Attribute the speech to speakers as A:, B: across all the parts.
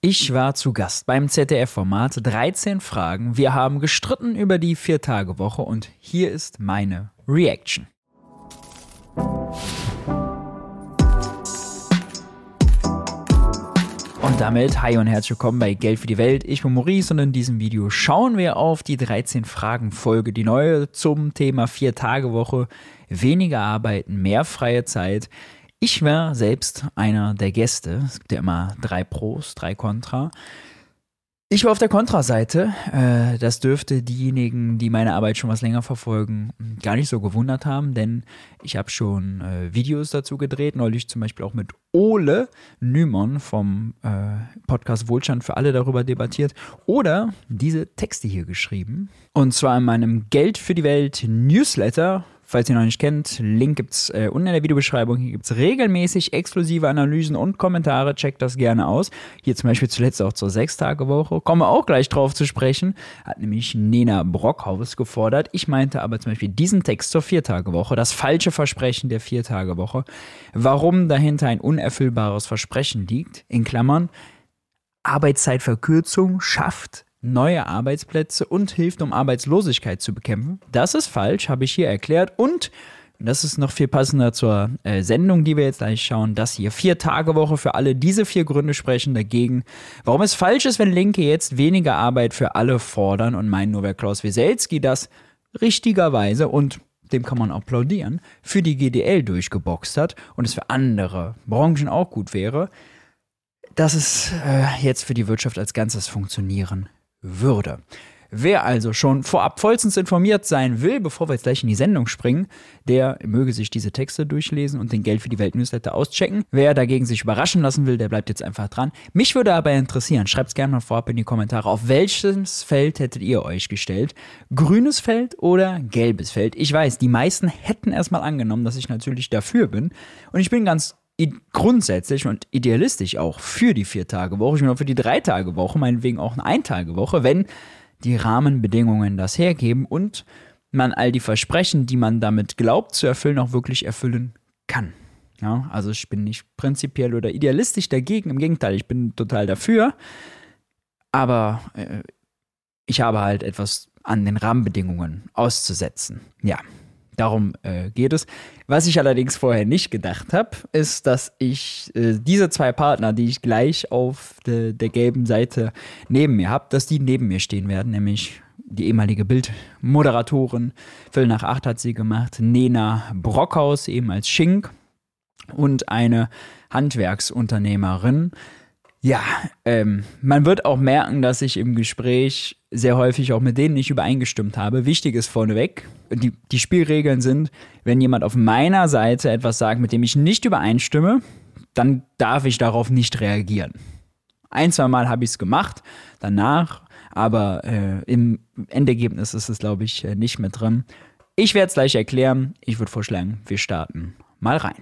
A: Ich war zu Gast beim ZDF-Format 13 Fragen. Wir haben gestritten über die 4-Tage-Woche und hier ist meine Reaction. Und damit hi und herzlich willkommen bei Geld für die Welt. Ich bin Maurice und in diesem Video schauen wir auf die 13 Fragen-Folge, die neue zum Thema 4-Tage-Woche, weniger arbeiten, mehr freie Zeit. Ich war selbst einer der Gäste. Es gibt ja immer 3 Pros, 3 Contra. Ich war auf der Kontraseite. Das dürfte diejenigen, die meine Arbeit schon was länger verfolgen, gar nicht so gewundert haben, denn ich habe schon Videos dazu gedreht, neulich zum Beispiel auch mit Ole Nymon vom Podcast Wohlstand für alle darüber debattiert oder diese Texte hier geschrieben. Und zwar in meinem Geld für die Welt Newsletter. Falls ihr noch nicht kennt, Link gibt's unten in der Videobeschreibung. Hier gibt's regelmäßig exklusive Analysen und Kommentare. Checkt das gerne aus. Hier zum Beispiel zuletzt auch zur 6-Tage-Woche. Kommen wir auch gleich drauf zu sprechen. Hat nämlich Nena Brockhaus gefordert. Ich meinte aber zum Beispiel diesen Text zur 4-Tage-Woche. Das falsche Versprechen der 4-Tage-Woche. Warum dahinter ein unerfüllbares Versprechen liegt. In Klammern. Arbeitszeitverkürzung schafft neue Arbeitsplätze und hilft, um Arbeitslosigkeit zu bekämpfen. Das ist falsch, habe ich hier erklärt. Und das ist noch viel passender zur Sendung, die wir jetzt gleich schauen. Das hier, 4-Tage-Woche für alle. Diese 4 Gründe sprechen dagegen. Warum es falsch ist, wenn Linke jetzt weniger Arbeit für alle fordern und meinen, nur wer Klaus Wieselski das richtigerweise, und dem kann man applaudieren, für die GDL durchgeboxt hat und es für andere Branchen auch gut wäre, dass es jetzt für die Wirtschaft als Ganzes funktionieren würde. Wer also schon vorab vollstens informiert sein will, bevor wir jetzt gleich in die Sendung springen, der möge sich diese Texte durchlesen und den Geld für die Welt Newsletter auschecken. Wer dagegen sich überraschen lassen will, der bleibt jetzt einfach dran. Mich würde aber interessieren, schreibt es gerne mal vorab in die Kommentare, auf welches Feld hättet ihr euch gestellt? Grünes Feld oder gelbes Feld? Ich weiß, die meisten hätten erstmal angenommen, dass ich natürlich dafür bin. Und ich bin ganz grundsätzlich und idealistisch auch für die 4-Tage-Woche. Ich bin auch für die 3-Tage-Woche, meinetwegen auch eine 1-Tage-Woche, wenn die Rahmenbedingungen das hergeben und man all die Versprechen, die man damit glaubt zu erfüllen, auch wirklich erfüllen kann. Ja, also ich bin nicht prinzipiell oder idealistisch dagegen, im Gegenteil, ich bin total dafür, aber ich habe halt etwas an den Rahmenbedingungen auszusetzen. Ja. Darum geht es. Was ich allerdings vorher nicht gedacht habe, ist, dass ich diese 2 Partner, die ich gleich auf der gelben Seite neben mir habe, dass die neben mir stehen werden, nämlich die ehemalige Bild-Moderatorin, 7:45 hat sie gemacht, Nena Brockhaus, eben als Schink, und eine Handwerksunternehmerin. Ja, man wird auch merken, dass ich im Gespräch sehr häufig auch mit denen nicht übereingestimmt habe. Wichtig ist vorneweg, die Spielregeln sind, wenn jemand auf meiner Seite etwas sagt, mit dem ich nicht übereinstimme, dann darf ich darauf nicht reagieren. 1-2 Mal habe ich es gemacht, danach, aber im Endergebnis ist es, glaube ich, nicht mit drin. Ich werde es gleich erklären. Ich würde vorschlagen, wir starten mal rein.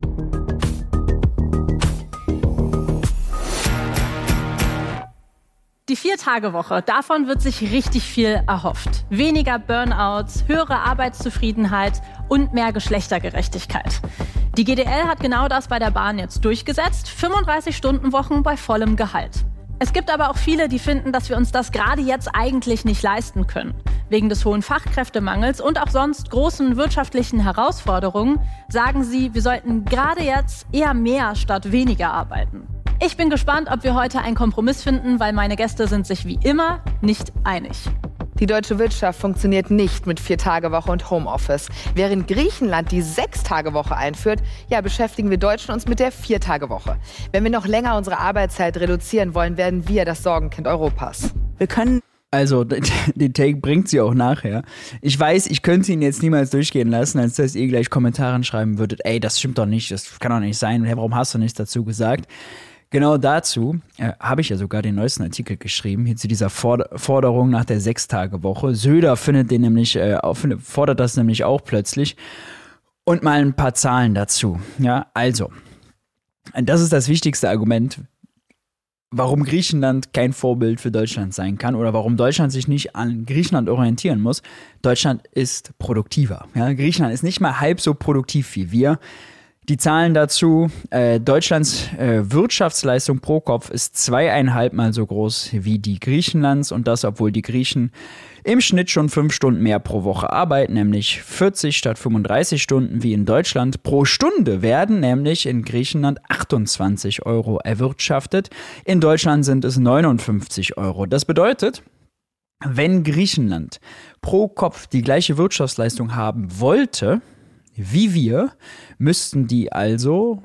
B: Die 4-Tage-Woche, davon wird sich richtig viel erhofft. Weniger Burnouts, höhere Arbeitszufriedenheit und mehr Geschlechtergerechtigkeit. Die GDL hat genau das bei der Bahn jetzt durchgesetzt. 35-Stunden-Wochen bei vollem Gehalt. Es gibt aber auch viele, die finden, dass wir uns das gerade jetzt eigentlich nicht leisten können. Wegen des hohen Fachkräftemangels und auch sonst großen wirtschaftlichen Herausforderungen sagen sie, wir sollten gerade jetzt eher mehr statt weniger arbeiten. Ich bin gespannt, ob wir heute einen Kompromiss finden, weil meine Gäste sind sich wie immer nicht einig.
C: Die deutsche Wirtschaft funktioniert nicht mit 4-Tage-Woche und Homeoffice. Während Griechenland die 6-Tage-Woche einführt, beschäftigen wir Deutschen uns mit der 4-Tage-Woche. Wenn wir noch länger unsere Arbeitszeit reduzieren wollen, werden wir das Sorgenkind Europas.
A: Wir können... Also, den Take bringt sie auch nachher. Ich weiß, ich könnte ihn jetzt niemals durchgehen lassen, als dass ihr gleich Kommentaren schreiben würdet, ey, das stimmt doch nicht, das kann doch nicht sein, warum hast du nichts dazu gesagt? Genau dazu habe ich ja sogar den neuesten Artikel geschrieben, hier zu dieser Forderung nach der 6-Tage-Woche. Söder fordert das nämlich auch plötzlich. Und mal ein paar Zahlen dazu. Ja, also, das ist das wichtigste Argument, warum Griechenland kein Vorbild für Deutschland sein kann oder warum Deutschland sich nicht an Griechenland orientieren muss. Deutschland ist produktiver. Ja? Griechenland ist nicht mal halb so produktiv wie wir. Die Zahlen dazu, Deutschlands Wirtschaftsleistung pro Kopf ist 2,5 Mal so groß wie die Griechenlands und das, obwohl die Griechen im Schnitt schon 5 Stunden mehr pro Woche arbeiten, nämlich 40 statt 35 Stunden wie in Deutschland. Pro Stunde werden nämlich in Griechenland 28 Euro erwirtschaftet, in Deutschland sind es 59 Euro. Das bedeutet, wenn Griechenland pro Kopf die gleiche Wirtschaftsleistung haben wollte wie wir, müssten die also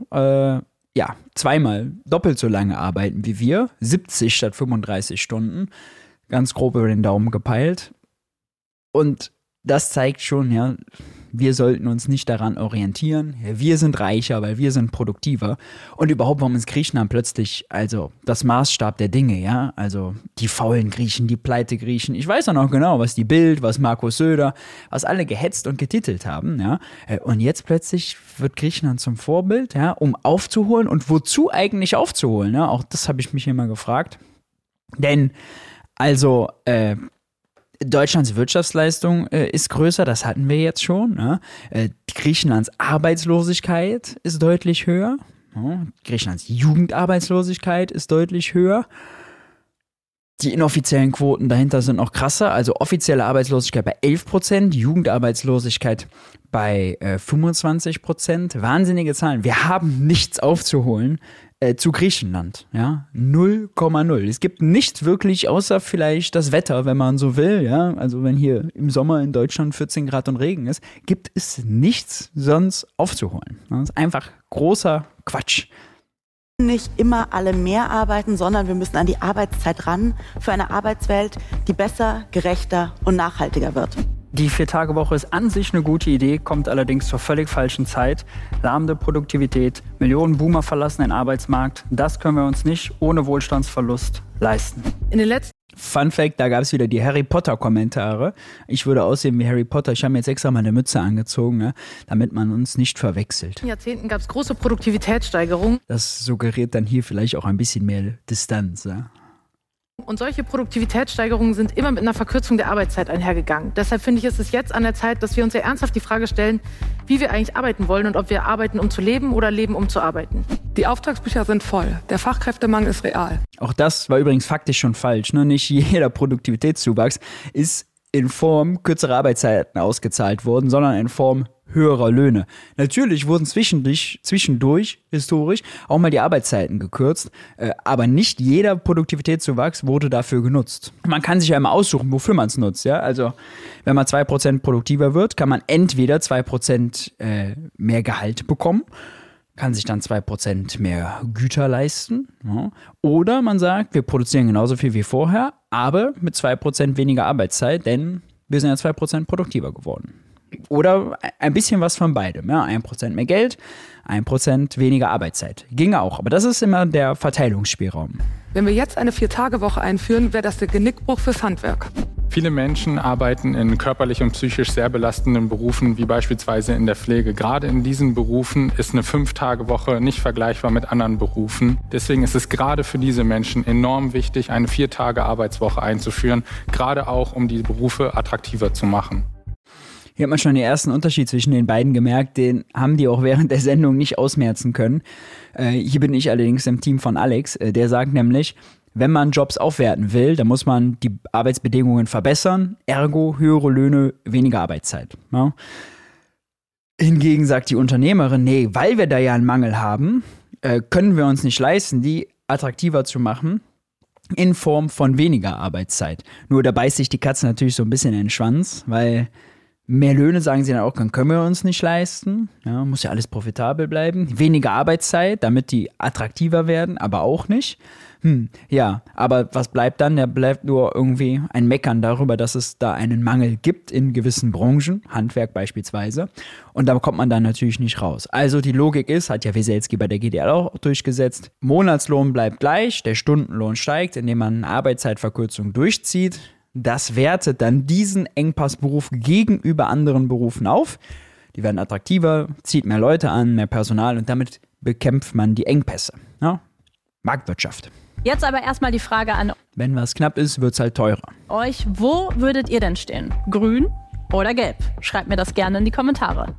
A: zweimal doppelt so lange arbeiten wie wir, 70 statt 35 Stunden, ganz grob über den Daumen gepeilt. Und das zeigt schon, ja, wir sollten uns nicht daran orientieren. Ja, wir sind reicher, weil wir sind produktiver. Und überhaupt, warum ist Griechenland plötzlich, also das Maßstab der Dinge, ja? Also die faulen Griechen, die Pleite-Griechen. Ich weiß auch noch genau, was die Bild, was Markus Söder, was alle gehetzt und getitelt haben, ja? Und jetzt plötzlich wird Griechenland zum Vorbild, ja, um aufzuholen. Und wozu eigentlich aufzuholen? Ja? Auch das habe ich mich immer gefragt. Denn, also, Deutschlands Wirtschaftsleistung ist größer, das hatten wir jetzt schon. Ne? Griechenlands Arbeitslosigkeit ist deutlich höher. Griechenlands Jugendarbeitslosigkeit ist deutlich höher. Die inoffiziellen Quoten dahinter sind noch krasser. Also offizielle Arbeitslosigkeit bei 11%, Jugendarbeitslosigkeit bei 25%. Wahnsinnige Zahlen. Wir haben nichts aufzuholen zu Griechenland, ja, 0,0. Es gibt nichts wirklich, außer vielleicht das Wetter, wenn man so will, ja, also wenn hier im Sommer in Deutschland 14 Grad und Regen ist, gibt es nichts sonst aufzuholen. Das ist einfach großer Quatsch.
D: Nicht immer alle mehr arbeiten, sondern wir müssen an die Arbeitszeit ran für eine Arbeitswelt, die besser, gerechter und nachhaltiger wird.
E: Die 4-Tage-Woche ist an sich eine gute Idee, kommt allerdings zur völlig falschen Zeit. Lahmende Produktivität, Millionen Boomer verlassen den Arbeitsmarkt. Das können wir uns nicht ohne Wohlstandsverlust leisten.
B: In den letzten
A: Fun Fact, da gab es wieder die Harry Potter-Kommentare. Ich würde aussehen wie Harry Potter. Ich habe mir jetzt extra meine Mütze angezogen, ne, damit man uns nicht verwechselt.
B: Jahrzehnten gab es große Produktivitätssteigerungen.
A: Das suggeriert dann hier vielleicht auch ein bisschen mehr Distanz, ja.
B: Und solche Produktivitätssteigerungen sind immer mit einer Verkürzung der Arbeitszeit einhergegangen. Deshalb finde ich, ist es jetzt an der Zeit, dass wir uns sehr ernsthaft die Frage stellen, wie wir eigentlich arbeiten wollen und ob wir arbeiten, um zu leben oder leben, um zu arbeiten.
F: Die Auftragsbücher sind voll. Der Fachkräftemangel ist real.
A: Auch das war übrigens faktisch schon falsch. Ne? Nicht jeder Produktivitätszuwachs ist in Form kürzerer Arbeitszeiten ausgezahlt worden, sondern in Form höherer Löhne. Natürlich wurden zwischendurch historisch auch mal die Arbeitszeiten gekürzt, aber nicht jeder Produktivitätszuwachs wurde dafür genutzt. Man kann sich ja immer aussuchen, wofür man es nutzt. Ja? Also wenn man 2% produktiver wird, kann man entweder 2% mehr Gehalt bekommen, kann sich dann 2% mehr Güter leisten. Ja? Oder man sagt, wir produzieren genauso viel wie vorher, aber mit 2% weniger Arbeitszeit, denn wir sind ja 2% produktiver geworden. Oder ein bisschen was von beidem. Ja? 1% mehr Geld, 1% weniger Arbeitszeit. Ginge auch, aber das ist immer der Verteilungsspielraum.
F: Wenn wir jetzt eine 4-Tage-Woche einführen, wäre das der Genickbruch fürs Handwerk.
G: Viele Menschen arbeiten in körperlich und psychisch sehr belastenden Berufen, wie beispielsweise in der Pflege. Gerade in diesen Berufen ist eine 5-Tage-Woche nicht vergleichbar mit anderen Berufen. Deswegen ist es gerade für diese Menschen enorm wichtig, eine 4-Tage-Arbeitswoche einzuführen, gerade auch, um die Berufe attraktiver zu machen.
A: Hier hat man schon den ersten Unterschied zwischen den beiden gemerkt, den haben die auch während der Sendung nicht ausmerzen können. Hier bin ich allerdings im Team von Alex, der sagt nämlich, wenn man Jobs aufwerten will, dann muss man die Arbeitsbedingungen verbessern, ergo höhere Löhne, weniger Arbeitszeit. Ja. Hingegen sagt die Unternehmerin, nee, weil wir da ja einen Mangel haben, können wir uns nicht leisten, die attraktiver zu machen in Form von weniger Arbeitszeit. Nur da beißt sich die Katze natürlich so ein bisschen in den Schwanz, weil mehr Löhne, sagen sie dann auch, können wir uns nicht leisten. Ja, muss ja alles profitabel bleiben. Weniger Arbeitszeit, damit die attraktiver werden, aber auch nicht. Ja, aber was bleibt dann? Da bleibt nur irgendwie ein Meckern darüber, dass es da einen Mangel gibt in gewissen Branchen, Handwerk beispielsweise. Und da kommt man dann natürlich nicht raus. Also die Logik ist, hat ja Weselski bei der GDL auch durchgesetzt, Monatslohn bleibt gleich, der Stundenlohn steigt, indem man eine Arbeitszeitverkürzung durchzieht. Das wertet dann diesen Engpassberuf gegenüber anderen Berufen auf. Die werden attraktiver, zieht mehr Leute an, mehr Personal und damit bekämpft man die Engpässe. Ja? Marktwirtschaft.
B: Jetzt aber erstmal die Frage an
A: Wenn was knapp ist, wird es halt teurer.
B: euch. Wo würdet ihr denn stehen? Grün oder gelb? Schreibt mir das gerne in die Kommentare.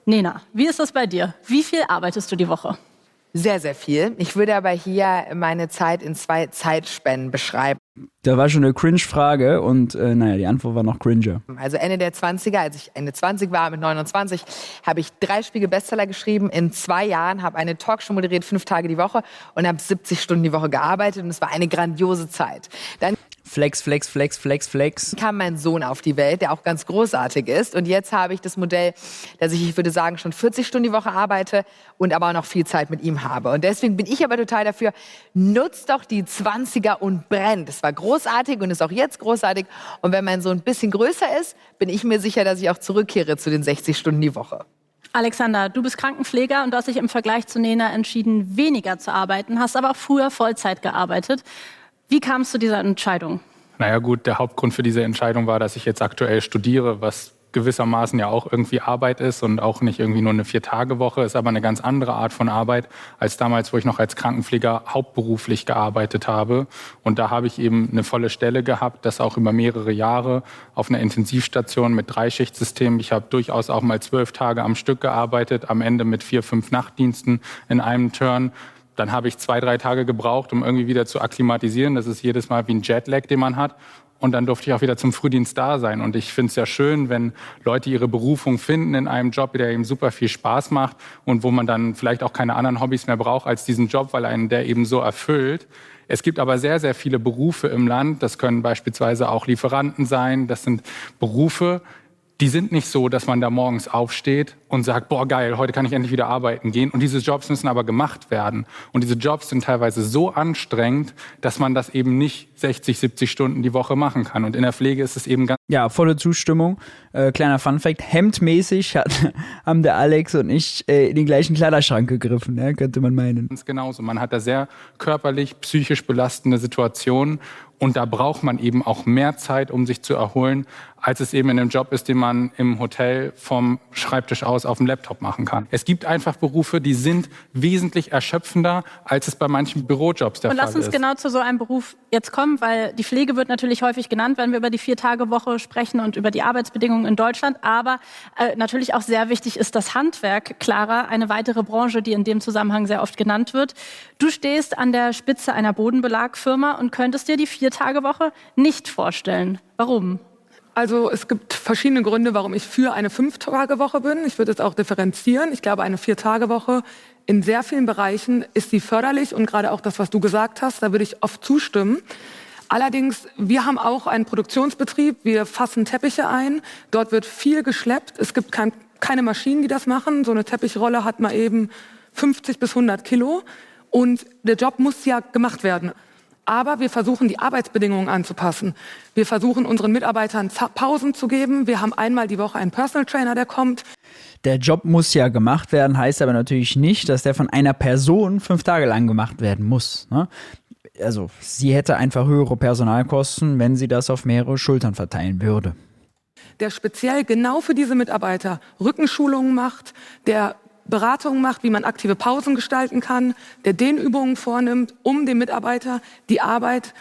B: Nena, wie ist das bei dir? Wie viel arbeitest du die Woche?
C: Sehr, sehr viel. Ich würde aber hier meine Zeit in 2 Zeitspannen beschreiben.
A: Da war schon eine Cringe-Frage und die Antwort war noch cringer.
C: Also Ende der 20er, als ich Ende 20 war, mit 29, habe ich 3 Spiegel-Bestseller geschrieben. In 2 Jahren habe eine Talkshow moderiert, 5 Tage die Woche und habe 70 Stunden die Woche gearbeitet und es war eine grandiose Zeit. Dann
A: Flex, Flex, Flex, Flex, Flex.
C: kam mein Sohn auf die Welt, der auch ganz großartig ist. Und jetzt habe ich das Modell, dass ich würde sagen, schon 40 Stunden die Woche arbeite und aber auch noch viel Zeit mit ihm habe. Und deswegen bin ich aber total dafür, nutzt doch die 20er und brennt. Es war großartig und ist auch jetzt großartig. Und wenn mein Sohn ein bisschen größer ist, bin ich mir sicher, dass ich auch zurückkehre zu den 60 Stunden die Woche.
B: Alexander, du bist Krankenpfleger und du hast dich im Vergleich zu Nena entschieden, weniger zu arbeiten, hast aber auch früher Vollzeit gearbeitet. Wie kam es zu dieser Entscheidung?
G: Naja gut, der Hauptgrund für diese Entscheidung war, dass ich jetzt aktuell studiere, was gewissermaßen ja auch irgendwie Arbeit ist und auch nicht irgendwie nur eine 4-Tage-Woche, ist aber eine ganz andere Art von Arbeit als damals, wo ich noch als Krankenpfleger hauptberuflich gearbeitet habe. Und da habe ich eben eine volle Stelle gehabt, das auch über mehrere Jahre auf einer Intensivstation mit 3-Schichtsystem. Ich habe durchaus auch mal 12 Tage am Stück gearbeitet, am Ende mit 4-5 Nachtdiensten in einem Turn. Dann habe ich 2-3 Tage gebraucht, um irgendwie wieder zu akklimatisieren. Das ist jedes Mal wie ein Jetlag, den man hat. Und dann durfte ich auch wieder zum Frühdienst da sein. Und ich finde es ja schön, wenn Leute ihre Berufung finden in einem Job, der eben super viel Spaß macht und wo man dann vielleicht auch keine anderen Hobbys mehr braucht als diesen Job, weil einen der eben so erfüllt. Es gibt aber sehr, sehr viele Berufe im Land. Das können beispielsweise auch Lieferanten sein. Das sind Berufe, die sind nicht so, dass man da morgens aufsteht und sagt, boah geil, heute kann ich endlich wieder arbeiten gehen. Und diese Jobs müssen aber gemacht werden. Und diese Jobs sind teilweise so anstrengend, dass man das eben nicht 60, 70 Stunden die Woche machen kann. Und in der Pflege ist es eben ganz...
A: Ja, volle Zustimmung. Kleiner Funfact, hemdmäßig haben der Alex und ich in den gleichen Kleiderschrank gegriffen, ja, könnte man meinen.
G: Ganz genauso. Man hat da sehr körperlich, psychisch belastende Situationen. Und da braucht man eben auch mehr Zeit, um sich zu erholen, als es eben in einem Job ist, den man im Hotel vom Schreibtisch aus auf dem Laptop machen kann. Es gibt einfach Berufe, die sind wesentlich erschöpfender, als es bei manchen Bürojobs der Fall ist.
B: Und lass uns genau zu so einem Beruf jetzt kommen, weil die Pflege wird natürlich häufig genannt, wenn wir über die 4-Tage-Woche sprechen und über die Arbeitsbedingungen in Deutschland. Aber natürlich auch sehr wichtig ist das Handwerk. Clara, eine weitere Branche, die in dem Zusammenhang sehr oft genannt wird. Du stehst an der Spitze einer Bodenbelagfirma und könntest dir die 4-Tage-Woche nicht vorstellen. Warum?
F: Also es gibt verschiedene Gründe, warum ich für eine 5-Tage-Woche bin. Ich würde es auch differenzieren. Ich glaube, eine 4-Tage-Woche in sehr vielen Bereichen ist sie förderlich. Und gerade auch das, was du gesagt hast, da würde ich oft zustimmen. Allerdings, wir haben auch einen Produktionsbetrieb. Wir fassen Teppiche ein. Dort wird viel geschleppt. Es gibt keine Maschinen, die das machen. So eine Teppichrolle hat mal eben 50 bis 100 Kilo. Und der Job muss ja gemacht werden. Aber wir versuchen, die Arbeitsbedingungen anzupassen. Wir versuchen, unseren Mitarbeitern Pausen zu geben. Wir haben einmal die Woche einen Personal Trainer, der kommt.
A: Der Job muss ja gemacht werden, heißt aber natürlich nicht, dass der von einer Person 5 Tage lang gemacht werden muss. Ne? Also sie hätte einfach höhere Personalkosten, wenn sie das auf mehrere Schultern verteilen würde.
F: Der speziell genau für diese Mitarbeiter Rückenschulungen macht, der Beratungen macht, wie man aktive Pausen gestalten kann, der Dehnübungen vornimmt, um dem Mitarbeiter die Arbeit,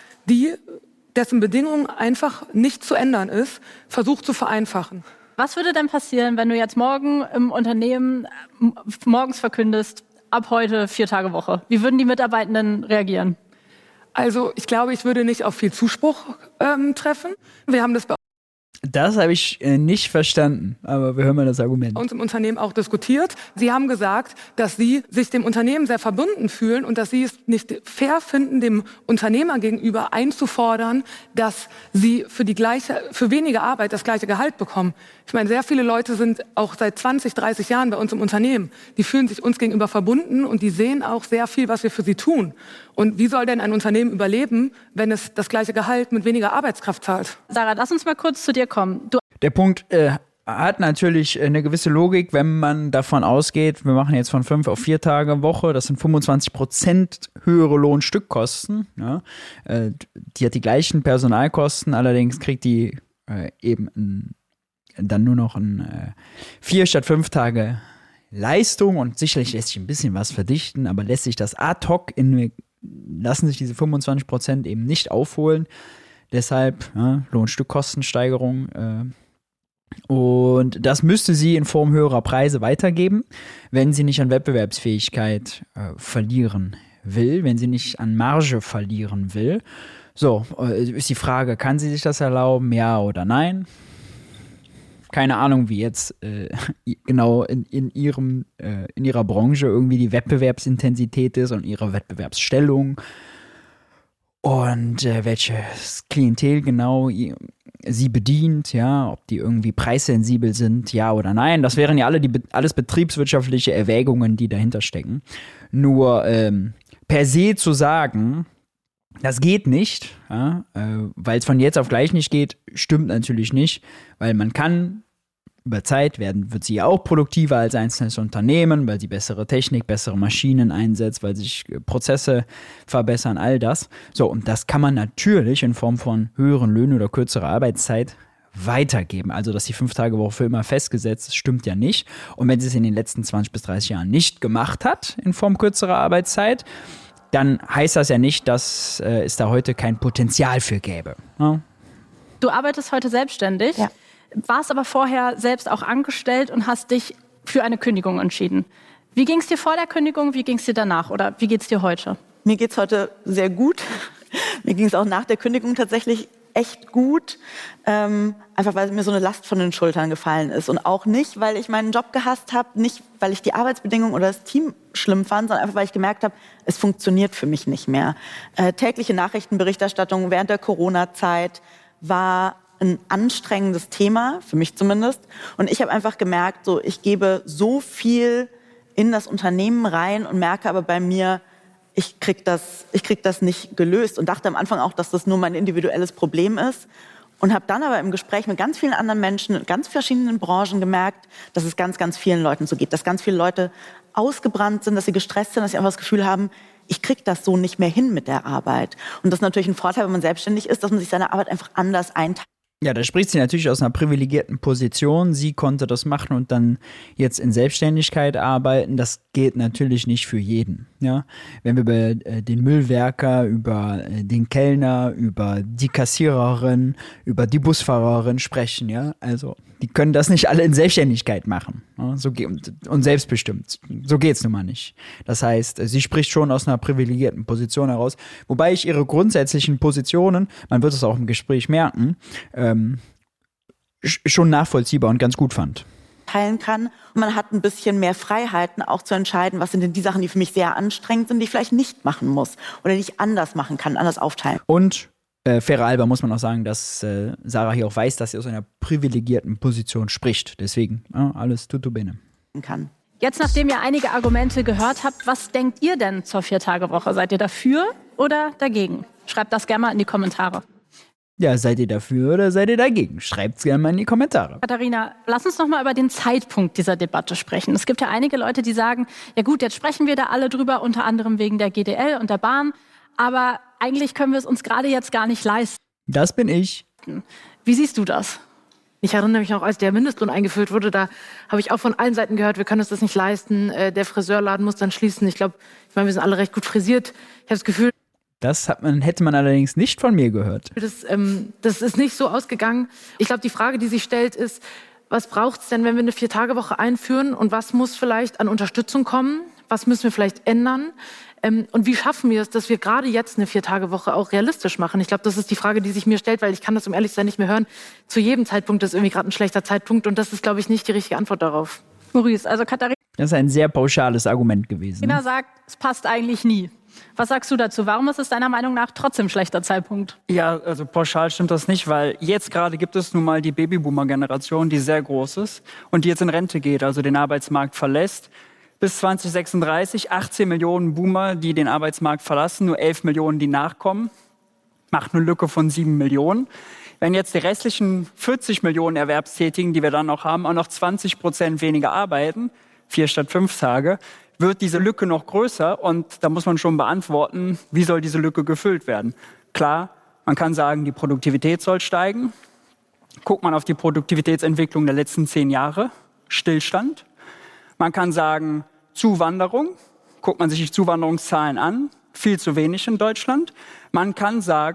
F: dessen Bedingungen einfach nicht zu ändern ist, versucht zu vereinfachen.
B: Was würde denn passieren, wenn du jetzt morgen im Unternehmen morgens verkündest, ab heute 4-Tage-Woche? Wie würden die Mitarbeitenden reagieren?
F: Also ich glaube, ich würde nicht auf viel Zuspruch treffen. Wir haben
A: Das habe ich nicht verstanden, aber wir hören mal das Argument.
F: Uns im Unternehmen auch diskutiert. Sie haben gesagt, dass Sie sich dem Unternehmen sehr verbunden fühlen und dass Sie es nicht fair finden, dem Unternehmer gegenüber einzufordern, dass Sie für weniger Arbeit das gleiche Gehalt bekommen. Ich meine, sehr viele Leute sind auch seit 20, 30 Jahren bei uns im Unternehmen. Die fühlen sich uns gegenüber verbunden und die sehen auch sehr viel, was wir für sie tun. Und wie soll denn ein Unternehmen überleben, wenn es das gleiche Gehalt mit weniger Arbeitskraft zahlt?
B: Sarah, lass uns mal kurz zu dir kommen.
A: Der Punkt hat natürlich eine gewisse Logik, wenn man davon ausgeht, wir machen jetzt von 5 auf 4 Tage Woche, das sind 25% höhere Lohnstückkosten. Ja? Die hat die gleichen Personalkosten, allerdings kriegt die eben dann nur noch 4 statt 5 Tage Leistung und sicherlich lässt sich ein bisschen was verdichten, aber lässt sich das ad hoc lassen sich diese 25% eben nicht aufholen. Deshalb Lohnstückkostensteigerung Und das müsste sie in Form höherer Preise weitergeben, wenn sie nicht an Wettbewerbsfähigkeit verlieren will, wenn sie nicht an Marge verlieren will. So, ist die Frage, kann sie sich das erlauben, ja oder nein? Keine Ahnung, wie jetzt genau in ihrer Branche irgendwie die Wettbewerbsintensität ist und ihre Wettbewerbsstellung und welches Klientel genau sie bedient, ja, ob die irgendwie preissensibel sind, ja oder nein. Das wären ja alles betriebswirtschaftliche Erwägungen, die dahinter stecken. Nur per se zu sagen, das geht nicht, ja, weil es von jetzt auf gleich nicht geht, stimmt natürlich nicht, weil man kann über Zeit wird sie ja auch produktiver als einzelnes Unternehmen, weil sie bessere Technik, bessere Maschinen einsetzt, weil sich Prozesse verbessern, all das. So, und das kann man natürlich in Form von höheren Löhnen oder kürzerer Arbeitszeit weitergeben. Also, dass die 5-Tage-Woche für immer festgesetzt ist, stimmt ja nicht. Und wenn sie es in den letzten 20 bis 30 Jahren nicht gemacht hat, in Form kürzerer Arbeitszeit, dann heißt das ja nicht, dass es da heute kein Potenzial für gäbe. Ja?
B: Du arbeitest heute selbstständig, warst aber vorher selbst auch angestellt und hast dich für eine Kündigung entschieden. Wie ging es dir vor der Kündigung, wie ging es dir danach oder wie geht es dir heute?
D: Mir geht es heute sehr gut. Mir ging es auch nach der Kündigung tatsächlich echt gut, einfach weil mir so eine Last von den Schultern gefallen ist. Und auch nicht, weil ich meinen Job gehasst habe, nicht, weil ich die Arbeitsbedingungen oder das Team schlimm fand, sondern einfach, weil ich gemerkt habe, es funktioniert für mich nicht mehr. Tägliche Nachrichtenberichterstattung während der Corona-Zeit war ein anstrengendes Thema, für mich zumindest. Und ich habe einfach gemerkt, so, ich gebe so viel in das Unternehmen rein und merke aber bei mir, ich krieg das nicht gelöst und dachte am Anfang auch, dass das nur mein individuelles Problem ist und habe dann aber im Gespräch mit ganz vielen anderen Menschen in ganz verschiedenen Branchen gemerkt, dass es ganz, ganz vielen Leuten so geht, dass ganz viele Leute ausgebrannt sind, dass sie gestresst sind, dass sie einfach das Gefühl haben, ich krieg das so nicht mehr hin mit der Arbeit. Und das ist natürlich ein Vorteil, wenn man selbstständig ist, dass man sich seine Arbeit einfach anders einteilt.
A: Ja, da spricht sie natürlich aus einer privilegierten Position. Sie konnte das machen und dann jetzt in Selbstständigkeit arbeiten. Das geht natürlich nicht für jeden. Ja? Wenn wir über den Müllwerker, über den Kellner, über die Kassiererin, über die Busfahrerin sprechen, ja, also die können das nicht alle in Selbstständigkeit machen. Ja? Und selbstbestimmt. So geht's nun mal nicht. Das heißt, sie spricht schon aus einer privilegierten Position heraus. Wobei ich ihre grundsätzlichen Positionen, man wird es auch im Gespräch merken, schon nachvollziehbar und ganz gut fand.
D: Teilen kann und man hat ein bisschen mehr Freiheiten auch zu entscheiden, was sind denn die Sachen, die für mich sehr anstrengend sind, die ich vielleicht nicht machen muss oder die ich anders machen kann, anders aufteilen.
A: Und faire halber muss man auch sagen, dass Sarah hier auch weiß, dass sie aus einer privilegierten Position spricht. Deswegen, alles tutto bene.
D: Kann.
B: Jetzt, nachdem ihr einige Argumente gehört habt, was denkt ihr denn zur 4-Tage-Woche? Seid ihr dafür oder dagegen? Schreibt das gerne mal in die Kommentare.
A: Ja, seid ihr dafür oder seid ihr dagegen? Schreibt's gerne mal in die Kommentare.
B: Katharina, lass uns noch mal über den Zeitpunkt dieser Debatte sprechen. Es gibt ja einige Leute, die sagen, ja gut, jetzt sprechen wir da alle drüber, unter anderem wegen der GDL und der Bahn, aber eigentlich können wir es uns gerade jetzt gar nicht leisten.
A: Das bin ich.
B: Wie siehst du das?
F: Ich erinnere mich noch, als der Mindestlohn eingeführt wurde, da habe ich auch von allen Seiten gehört, wir können uns das nicht leisten, der Friseurladen muss dann schließen. Ich meine, wir sind alle recht gut frisiert. Ich habe das Gefühl,
A: Das hätte man allerdings nicht von mir gehört.
F: Das ist nicht so ausgegangen. Ich glaube, die Frage, die sich stellt, ist, was braucht es denn, wenn wir eine 4-Tage-Woche einführen und was muss vielleicht an Unterstützung kommen? Was müssen wir vielleicht ändern? Und wie schaffen wir es, dass wir gerade jetzt eine 4-Tage-Woche auch realistisch machen? Ich glaube, das ist die Frage, die sich mir stellt, weil ich kann das, um ehrlich zu sein, nicht mehr hören. Zu jedem Zeitpunkt ist irgendwie gerade ein schlechter Zeitpunkt und das ist, glaube ich, nicht die richtige Antwort darauf.
B: Maurice, also Katharina
A: Das ist ein sehr pauschales Argument gewesen.
B: sagt, es passt eigentlich nie. Was sagst du dazu? Warum ist es deiner Meinung nach trotzdem ein schlechter Zeitpunkt?
E: Ja, also pauschal stimmt das nicht, weil jetzt gerade gibt es nun mal die Babyboomer-Generation, die sehr groß ist und die jetzt in Rente geht, also den Arbeitsmarkt verlässt. Bis 2036 18 Millionen Boomer, die den Arbeitsmarkt verlassen, nur 11 Millionen, die nachkommen. Macht eine Lücke von 7 Millionen. Wenn jetzt die restlichen 40 Millionen Erwerbstätigen, die wir dann noch haben, auch noch 20% weniger arbeiten, 4 statt 5 Tage, wird diese Lücke noch größer und da muss man schon beantworten, wie soll diese Lücke gefüllt werden. Klar, man kann sagen, die Produktivität soll steigen. Guckt man auf die Produktivitätsentwicklung der letzten 10 Jahre, Stillstand. Man kann sagen, Zuwanderung, guckt man sich die Zuwanderungszahlen an, viel zu wenig in Deutschland. Man kann sagen,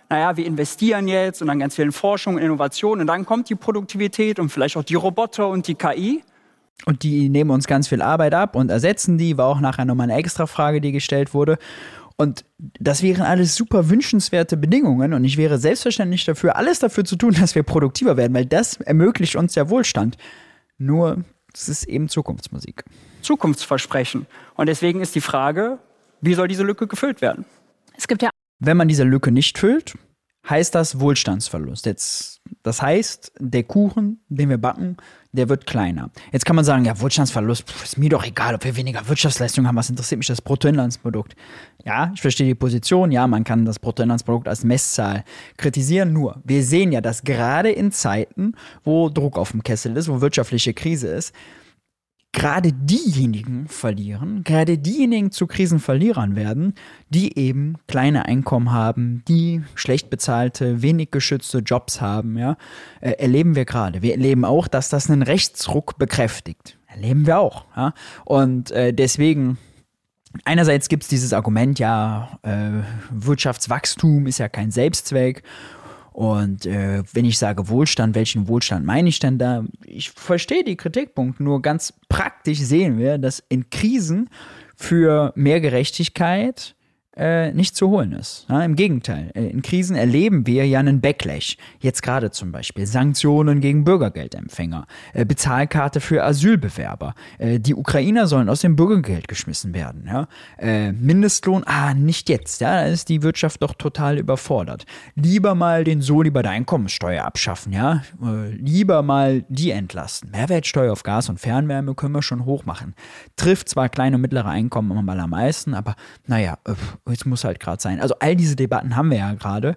E: naja, wir investieren jetzt und dann ganz viel in Forschung und Innovation und dann kommt die Produktivität und vielleicht auch die Roboter und die KI.
A: Und die nehmen uns ganz viel Arbeit ab und ersetzen die, war auch nachher nochmal eine extra Frage, die gestellt wurde. Und das wären alles super wünschenswerte Bedingungen und ich wäre selbstverständlich dafür, alles dafür zu tun, dass wir produktiver werden, weil das ermöglicht uns ja Wohlstand. Nur, es ist eben Zukunftsmusik.
E: Zukunftsversprechen. Und deswegen ist die Frage, wie soll diese Lücke gefüllt werden?
B: Es gibt ja
A: Wenn man diese Lücke nicht füllt, heißt das Wohlstandsverlust. Das heißt, der Kuchen, den wir backen, der wird kleiner. Jetzt kann man sagen, ja, Wohlstandsverlust, ist mir doch egal, ob wir weniger Wirtschaftsleistung haben, was interessiert mich das Bruttoinlandsprodukt? Ja, ich verstehe die Position, ja, man kann das Bruttoinlandsprodukt als Messzahl kritisieren, nur wir sehen ja, dass gerade in Zeiten, wo Druck auf dem Kessel ist, wo wirtschaftliche Krise ist, gerade diejenigen verlieren, gerade diejenigen zu Krisenverlierern werden, die eben kleine Einkommen haben, die schlecht bezahlte, wenig geschützte Jobs haben, ja, erleben wir gerade. Wir erleben auch, dass das einen Rechtsruck bekräftigt. Erleben wir auch, ja. Und deswegen, einerseits gibt es dieses Argument, ja, Wirtschaftswachstum ist ja kein Selbstzweck. Und wenn ich sage Wohlstand, welchen Wohlstand meine ich denn da? Ich verstehe die Kritikpunkte, nur ganz praktisch sehen wir, dass in Krisen für mehr Gerechtigkeit nicht zu holen ist. Ja, im Gegenteil, in Krisen erleben wir ja einen Backlash. Jetzt gerade zum Beispiel Sanktionen gegen Bürgergeldempfänger, Bezahlkarte für Asylbewerber. Die Ukrainer sollen aus dem Bürgergeld geschmissen werden. Ja? Mindestlohn, nicht jetzt. Ja? Da ist die Wirtschaft doch total überfordert. Lieber mal den Soli bei der Einkommenssteuer abschaffen. Ja? Lieber mal die entlasten. Mehrwertsteuer auf Gas und Fernwärme können wir schon hoch machen. Trifft zwar kleine und mittlere Einkommen immer mal am meisten, aber naja, es muss halt gerade sein. Also all diese Debatten haben wir ja gerade.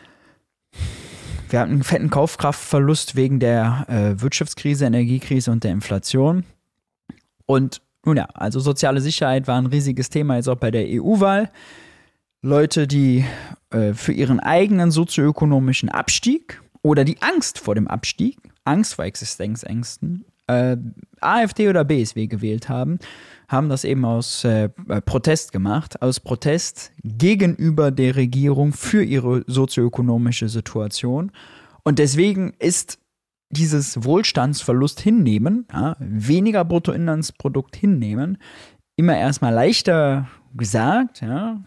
A: Wir hatten einen fetten Kaufkraftverlust wegen der Wirtschaftskrise, Energiekrise und der Inflation. Und nun ja, also soziale Sicherheit war ein riesiges Thema jetzt auch bei der EU-Wahl. Leute, die für ihren eigenen sozioökonomischen Abstieg oder die Angst vor dem Abstieg, Angst vor Existenzängsten, AfD oder BSW gewählt haben das eben aus Protest gemacht, aus Protest gegenüber der Regierung für ihre sozioökonomische Situation. Und deswegen ist dieses Wohlstandsverlust hinnehmen, ja, weniger Bruttoinlandsprodukt hinnehmen, immer erstmal leichter gesagt, ja,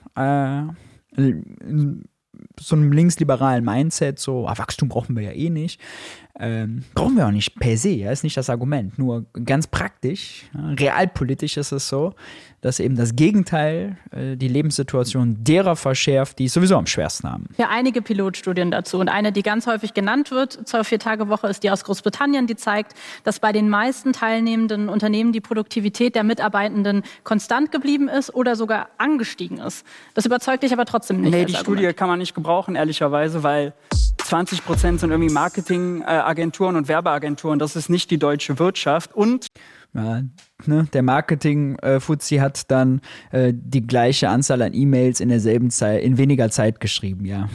A: so einem linksliberalen Mindset, so, Wachstum brauchen wir ja eh nicht. Brauchen wir auch nicht per se, ja, ist nicht das Argument. Nur ganz praktisch, ja, realpolitisch ist es so, dass eben das Gegenteil die Lebenssituation derer verschärft, die es sowieso am schwersten haben.
B: Ja, einige Pilotstudien dazu. Und eine, die ganz häufig genannt wird zur 4-Tage-Woche, ist die aus Großbritannien, die zeigt, dass bei den meisten teilnehmenden Unternehmen die Produktivität der Mitarbeitenden konstant geblieben ist oder sogar angestiegen ist. Das überzeugt dich aber trotzdem nicht.
E: Nee, die Studie kann man nicht gebrauchen, ehrlicherweise, weil 20% sind irgendwie Marketingagenturen und Werbeagenturen. Das ist nicht die deutsche Wirtschaft. Und
A: ja, ne, der Marketing-Fuzzi hat dann die gleiche Anzahl an E-Mails in derselben Zeit, in weniger Zeit geschrieben, ja.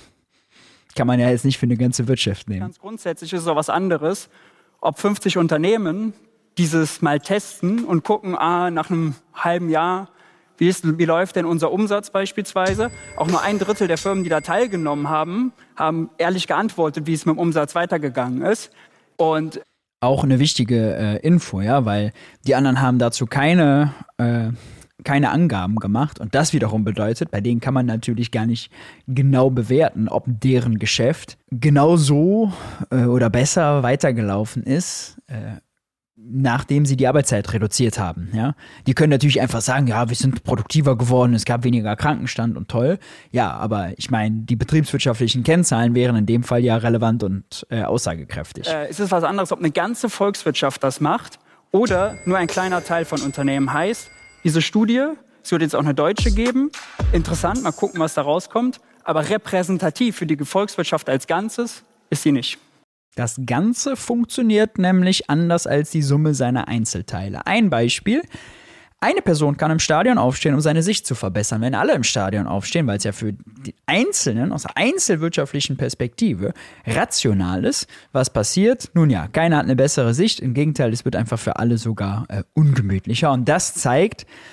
A: Kann man ja jetzt nicht für eine ganze Wirtschaft nehmen.
E: Ganz grundsätzlich ist es auch was anderes, ob 50 Unternehmen dieses mal testen und gucken, nach einem halben Jahr, wie läuft denn unser Umsatz beispielsweise? Auch nur 1/3 der Firmen, die da teilgenommen haben, haben ehrlich geantwortet, wie es mit dem Umsatz weitergegangen ist. Und
A: auch eine wichtige Info, ja, weil die anderen haben dazu keine Angaben gemacht und das wiederum bedeutet, bei denen kann man natürlich gar nicht genau bewerten, ob deren Geschäft genauso oder besser weitergelaufen ist, nachdem sie die Arbeitszeit reduziert haben, ja. Die können natürlich einfach sagen, ja, wir sind produktiver geworden, es gab weniger Krankenstand und toll. Ja, aber ich meine, die betriebswirtschaftlichen Kennzahlen wären in dem Fall ja relevant und aussagekräftig.
E: Es ist was anderes, ob eine ganze Volkswirtschaft das macht oder nur ein kleiner Teil von Unternehmen. Heißt, diese Studie, es wird jetzt auch eine deutsche geben, interessant, mal gucken, was da rauskommt, aber repräsentativ für die Volkswirtschaft als Ganzes ist sie nicht.
A: Das Ganze funktioniert nämlich anders als die Summe seiner Einzelteile. Ein Beispiel: Eine Person kann im Stadion aufstehen, um seine Sicht zu verbessern. Wenn alle im Stadion aufstehen, weil es ja für die Einzelnen aus der einzelwirtschaftlichen Perspektive rational ist, was passiert? Nun ja, keiner hat eine bessere Sicht. Im Gegenteil, es wird einfach für alle sogar ungemütlicher. Und das zeigt,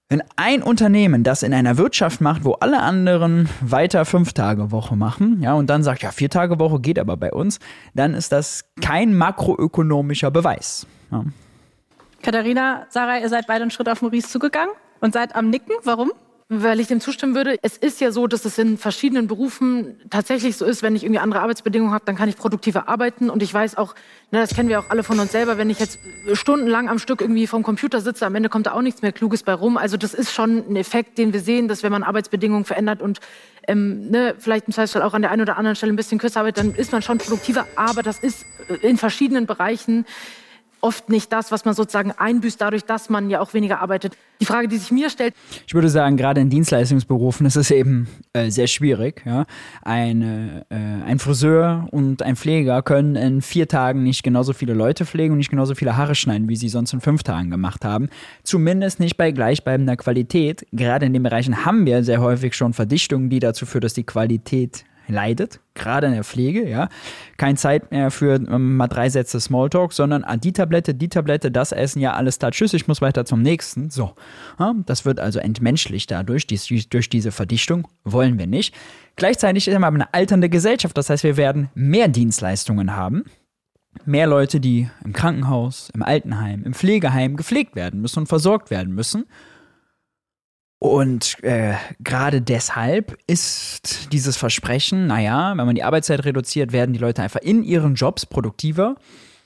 A: Wenn ein Unternehmen das in einer Wirtschaft macht, wo alle anderen weiter 5-Tage-Woche machen, ja, und dann sagt, ja, 4-Tage-Woche geht aber bei uns, dann ist das kein makroökonomischer Beweis. Ja.
B: Katharina, Sarah, ihr seid beide einen Schritt auf Maurice zugegangen und seid am Nicken. Warum?
F: Weil ich dem zustimmen würde, es ist ja so, dass es in verschiedenen Berufen tatsächlich so ist, wenn ich irgendwie andere Arbeitsbedingungen habe, dann kann ich produktiver arbeiten. Und ich weiß auch, das kennen wir auch alle von uns selber, wenn ich jetzt stundenlang am Stück irgendwie vom Computer sitze, am Ende kommt da auch nichts mehr Kluges bei rum. Also das ist schon ein Effekt, den wir sehen, dass wenn man Arbeitsbedingungen verändert und vielleicht im Zweifelsfall auch an der einen oder anderen Stelle ein bisschen kürzer arbeitet, dann ist man schon produktiver. Aber das ist in verschiedenen Bereichen oft nicht das, was man sozusagen einbüßt, dadurch, dass man ja auch weniger arbeitet. Die Frage, die sich mir stellt...
A: Ich würde sagen, gerade in Dienstleistungsberufen ist es eben sehr schwierig. Ja? Ein Friseur und ein Pfleger können in 4 Tagen nicht genauso viele Leute pflegen und nicht genauso viele Haare schneiden, wie sie sonst in 5 Tagen gemacht haben. Zumindest nicht bei gleichbleibender Qualität. Gerade in den Bereichen haben wir sehr häufig schon Verdichtungen, die dazu führen, dass die Qualität leidet, gerade in der Pflege, ja. Keine Zeit mehr für mal 3 Sätze Smalltalk, sondern die Tablette, das Essen, ja, alles da, tschüss, ich muss weiter zum nächsten. So, ja, das wird also entmenschlicht dadurch, durch diese Verdichtung, wollen wir nicht. Gleichzeitig ist aber eine alternde Gesellschaft, das heißt, wir werden mehr Dienstleistungen haben, mehr Leute, die im Krankenhaus, im Altenheim, im Pflegeheim gepflegt werden müssen und versorgt werden müssen. Und gerade deshalb ist dieses Versprechen, naja, wenn man die Arbeitszeit reduziert, werden die Leute einfach in ihren Jobs produktiver,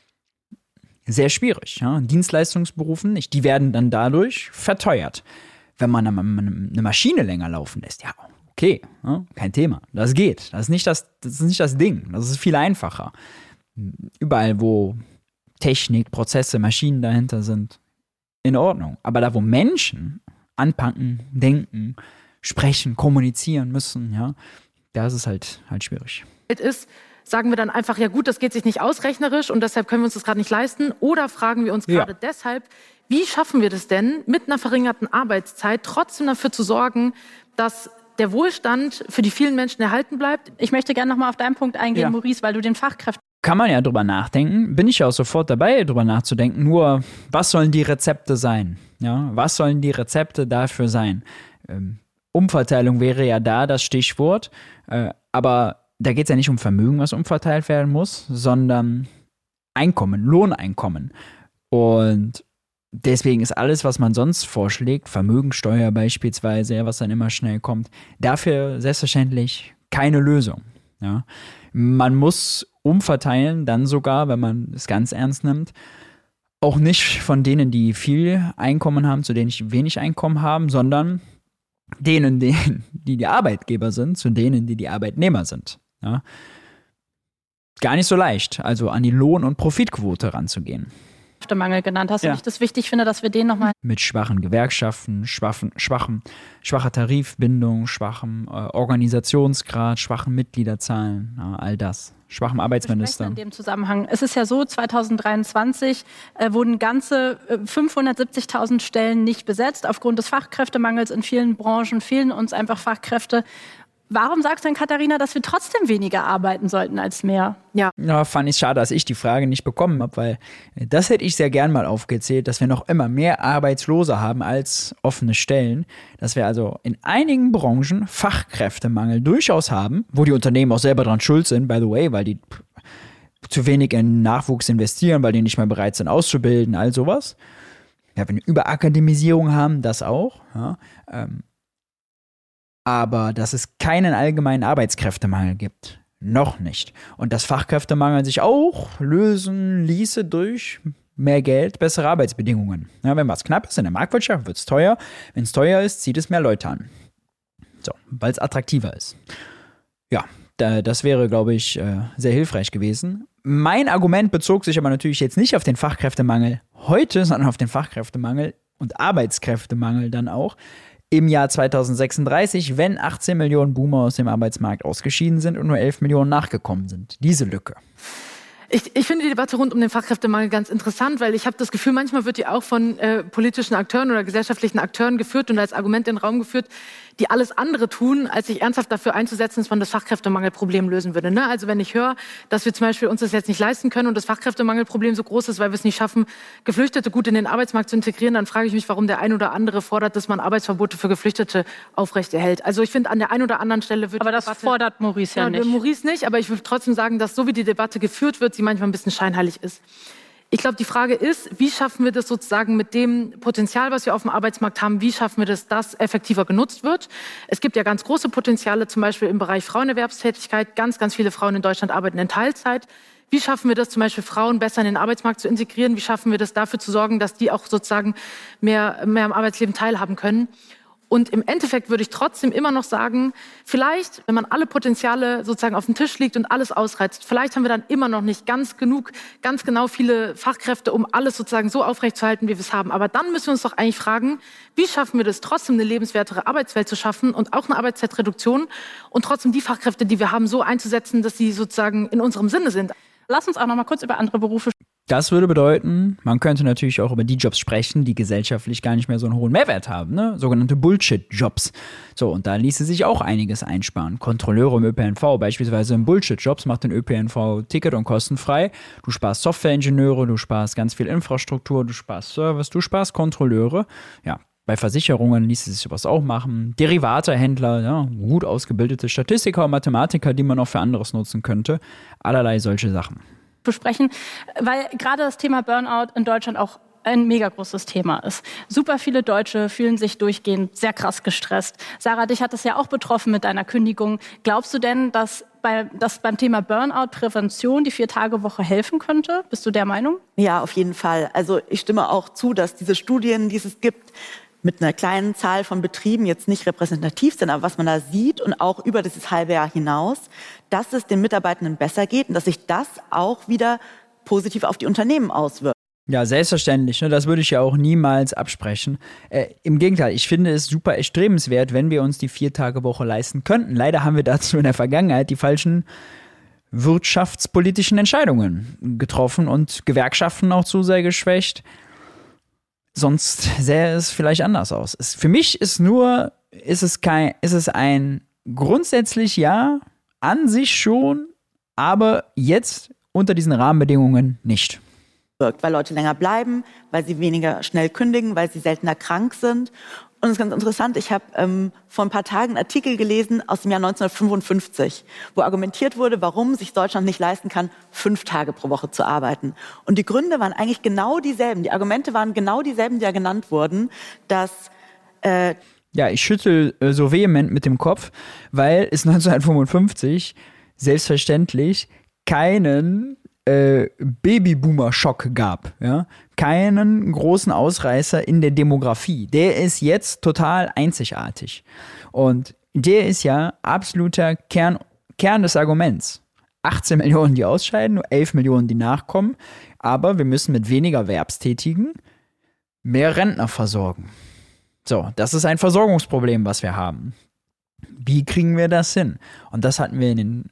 A: sehr schwierig. Ja? In Dienstleistungsberufen nicht. Die werden dann dadurch verteuert. Wenn man eine Maschine länger laufen lässt, ja, okay, ja, kein Thema. Das geht. Das ist nicht das Ding. Das ist viel einfacher. Überall, wo Technik, Prozesse, Maschinen dahinter sind, in Ordnung. Aber da, wo Menschen anpacken, denken, sprechen, kommunizieren müssen, ja, da ist es halt schwierig.
F: Sagen wir dann einfach, ja gut, das geht sich nicht aus rechnerisch und deshalb können wir uns das gerade nicht leisten. Oder fragen wir uns gerade deshalb, wie schaffen wir das denn, mit einer verringerten Arbeitszeit trotzdem dafür zu sorgen, dass der Wohlstand für die vielen Menschen erhalten bleibt?
B: Ich möchte gerne nochmal auf deinen Punkt eingehen, Maurice, weil du den Fachkräften...
A: Kann man ja drüber nachdenken, bin ich ja auch sofort dabei, drüber nachzudenken, nur was sollen die Rezepte sein? Ja, was sollen die Rezepte dafür sein? Umverteilung wäre ja da das Stichwort, aber da geht es ja nicht um Vermögen, was umverteilt werden muss, sondern Einkommen, Lohneinkommen. Und deswegen ist alles, was man sonst vorschlägt, Vermögensteuer beispielsweise, ja, was dann immer schnell kommt, dafür selbstverständlich keine Lösung. Ja. Man muss umverteilen, dann sogar, wenn man es ganz ernst nimmt, auch nicht von denen, die viel Einkommen haben, zu denen die wenig Einkommen haben, sondern denen, die Arbeitgeber sind, zu denen, die Arbeitnehmer sind. Ja. Gar nicht so leicht, also an die Lohn- und Profitquote ranzugehen.
B: Mangel genannt. Hast du nicht das wichtig finde, dass wir den nochmal...
A: Mit schwachen Gewerkschaften, schwacher Tarifbindung, schwachem Organisationsgrad, schwachen Mitgliederzahlen, ja, all das. Schwachem Arbeitsminister.
B: In dem Zusammenhang. Es ist ja so, 2023 wurden ganze 570.000 Stellen nicht besetzt. Aufgrund des Fachkräftemangels in vielen Branchen fehlen uns einfach Fachkräfte. Warum sagst du denn, Katharina, dass wir trotzdem weniger arbeiten sollten als mehr?
A: Ja, fand ich schade, dass ich die Frage nicht bekommen habe, weil das hätte ich sehr gern mal aufgezählt, dass wir noch immer mehr Arbeitslose haben als offene Stellen, dass wir also in einigen Branchen Fachkräftemangel durchaus haben, wo die Unternehmen auch selber dran schuld sind, by the way, weil die zu wenig in Nachwuchs investieren, weil die nicht mehr bereit sind auszubilden, all sowas. Ja, wenn wir Überakademisierung haben, das auch, ja, aber dass es keinen allgemeinen Arbeitskräftemangel gibt. Noch nicht. Und dass Fachkräftemangel sich auch lösen ließe durch mehr Geld, bessere Arbeitsbedingungen. Ja, wenn was knapp ist in der Marktwirtschaft, wird es teuer. Wenn es teuer ist, zieht es mehr Leute an. So, weil es attraktiver ist. Ja, das wäre, glaube ich, sehr hilfreich gewesen. Mein Argument bezog sich aber natürlich jetzt nicht auf den Fachkräftemangel heute, sondern auf den Fachkräftemangel und Arbeitskräftemangel dann auch im Jahr 2036, wenn 18 Millionen Boomer aus dem Arbeitsmarkt ausgeschieden sind und nur 11 Millionen nachgekommen sind. Diese Lücke.
F: Ich finde die Debatte rund um den Fachkräftemangel ganz interessant, weil ich habe das Gefühl, manchmal wird die auch von politischen Akteuren oder gesellschaftlichen Akteuren geführt und als Argument in den Raum geführt, die alles andere tun, als sich ernsthaft dafür einzusetzen, dass man das Fachkräftemangelproblem lösen würde. Ne? Also wenn ich höre, dass wir zum Beispiel uns das jetzt nicht leisten können und das Fachkräftemangelproblem so groß ist, weil wir es nicht schaffen, Geflüchtete gut in den Arbeitsmarkt zu integrieren, dann frage ich mich, warum der ein oder andere fordert, dass man Arbeitsverbote für Geflüchtete aufrechterhält. Also ich finde, an der einen oder anderen Stelle wird
B: aber das fordert Maurice ja nicht.
F: Maurice nicht, aber ich würde trotzdem sagen, dass so wie die Debatte geführt wird, sie manchmal ein bisschen scheinheilig ist. Ich glaube, die Frage ist, wie schaffen wir das sozusagen mit dem Potenzial, was wir auf dem Arbeitsmarkt haben, wie schaffen wir das, dass effektiver genutzt wird? Es gibt ja ganz große Potenziale, zum Beispiel im Bereich Frauenerwerbstätigkeit. Ganz, ganz viele Frauen in Deutschland arbeiten in Teilzeit. Wie schaffen wir das, zum Beispiel Frauen besser in den Arbeitsmarkt zu integrieren? Wie schaffen wir das, dafür zu sorgen, dass die auch sozusagen mehr am Arbeitsleben teilhaben können? Und im Endeffekt würde ich trotzdem immer noch sagen, vielleicht, wenn man alle Potenziale sozusagen auf den Tisch legt und alles ausreizt, vielleicht haben wir dann immer noch nicht ganz genau viele Fachkräfte, um alles sozusagen so aufrechtzuerhalten, wie wir es haben. Aber dann müssen wir uns doch eigentlich fragen, wie schaffen wir das, trotzdem eine lebenswertere Arbeitswelt zu schaffen und auch eine Arbeitszeitreduktion und trotzdem die Fachkräfte, die wir haben, so einzusetzen, dass sie sozusagen in unserem Sinne sind.
B: Lass uns auch noch mal kurz über andere Berufe sprechen.
A: Das würde bedeuten, man könnte natürlich auch über die Jobs sprechen, die gesellschaftlich gar nicht mehr so einen hohen Mehrwert haben, ne? Sogenannte Bullshit-Jobs. So, und da ließe sich auch einiges einsparen. Kontrolleure im ÖPNV, beispielsweise in Bullshit-Jobs, macht den ÖPNV ticket- und kostenfrei. Du sparst Softwareingenieure, du sparst ganz viel Infrastruktur, du sparst Service, du sparst Kontrolleure. Ja, bei Versicherungen ließe sich sowas auch machen. Derivatehändler, ja, gut ausgebildete Statistiker und Mathematiker, die man auch für anderes nutzen könnte. Allerlei solche Sachen.
B: Besprechen, weil gerade das Thema Burnout in Deutschland auch ein mega großes Thema ist. Super viele Deutsche fühlen sich durchgehend sehr krass gestresst. Sarah, dich hat das ja auch betroffen mit deiner Kündigung. Glaubst du denn, dass beim Thema Burnout Prävention die 4-Tage-Woche helfen könnte? Bist du der Meinung?
D: Ja, auf jeden Fall. Also ich stimme auch zu, dass diese Studien, die es gibt, mit einer kleinen Zahl von Betrieben jetzt nicht repräsentativ sind, aber was man da sieht und auch über dieses halbe Jahr hinaus, dass es den Mitarbeitenden besser geht und dass sich das auch wieder positiv auf die Unternehmen auswirkt.
A: Ja, selbstverständlich. Ne? Das würde ich ja auch niemals absprechen. Im Gegenteil, ich finde es super erstrebenswert, wenn wir uns die 4-Tage-Woche leisten könnten. Leider haben wir dazu in der Vergangenheit die falschen wirtschaftspolitischen Entscheidungen getroffen und Gewerkschaften auch zu sehr geschwächt. Sonst sähe es vielleicht anders aus. Für mich ist es ein grundsätzlich ja, an sich schon, aber jetzt unter diesen Rahmenbedingungen nicht.
D: Weil Leute länger bleiben, weil sie weniger schnell kündigen, weil sie seltener krank sind. Und es ist ganz interessant, ich habe vor ein paar Tagen einen Artikel gelesen aus dem Jahr 1955, wo argumentiert wurde, warum sich Deutschland nicht leisten kann, 5 Tage pro Woche zu arbeiten. Und die Gründe waren eigentlich genau dieselben. Die Argumente waren genau dieselben, die ja genannt wurden, dass
A: ja, ich schüttel so vehement mit dem Kopf, weil es 1955 selbstverständlich keinen Babyboomer-Schock gab, ja, keinen großen Ausreißer in der Demografie. Der ist jetzt total einzigartig. Und der ist ja absoluter Kern des Arguments. 18 Millionen, die ausscheiden, nur 11 Millionen, die nachkommen. Aber wir müssen mit weniger Erwerbstätigen mehr Rentner versorgen. So, das ist ein Versorgungsproblem, was wir haben. Wie kriegen wir das hin? Und das hatten wir in den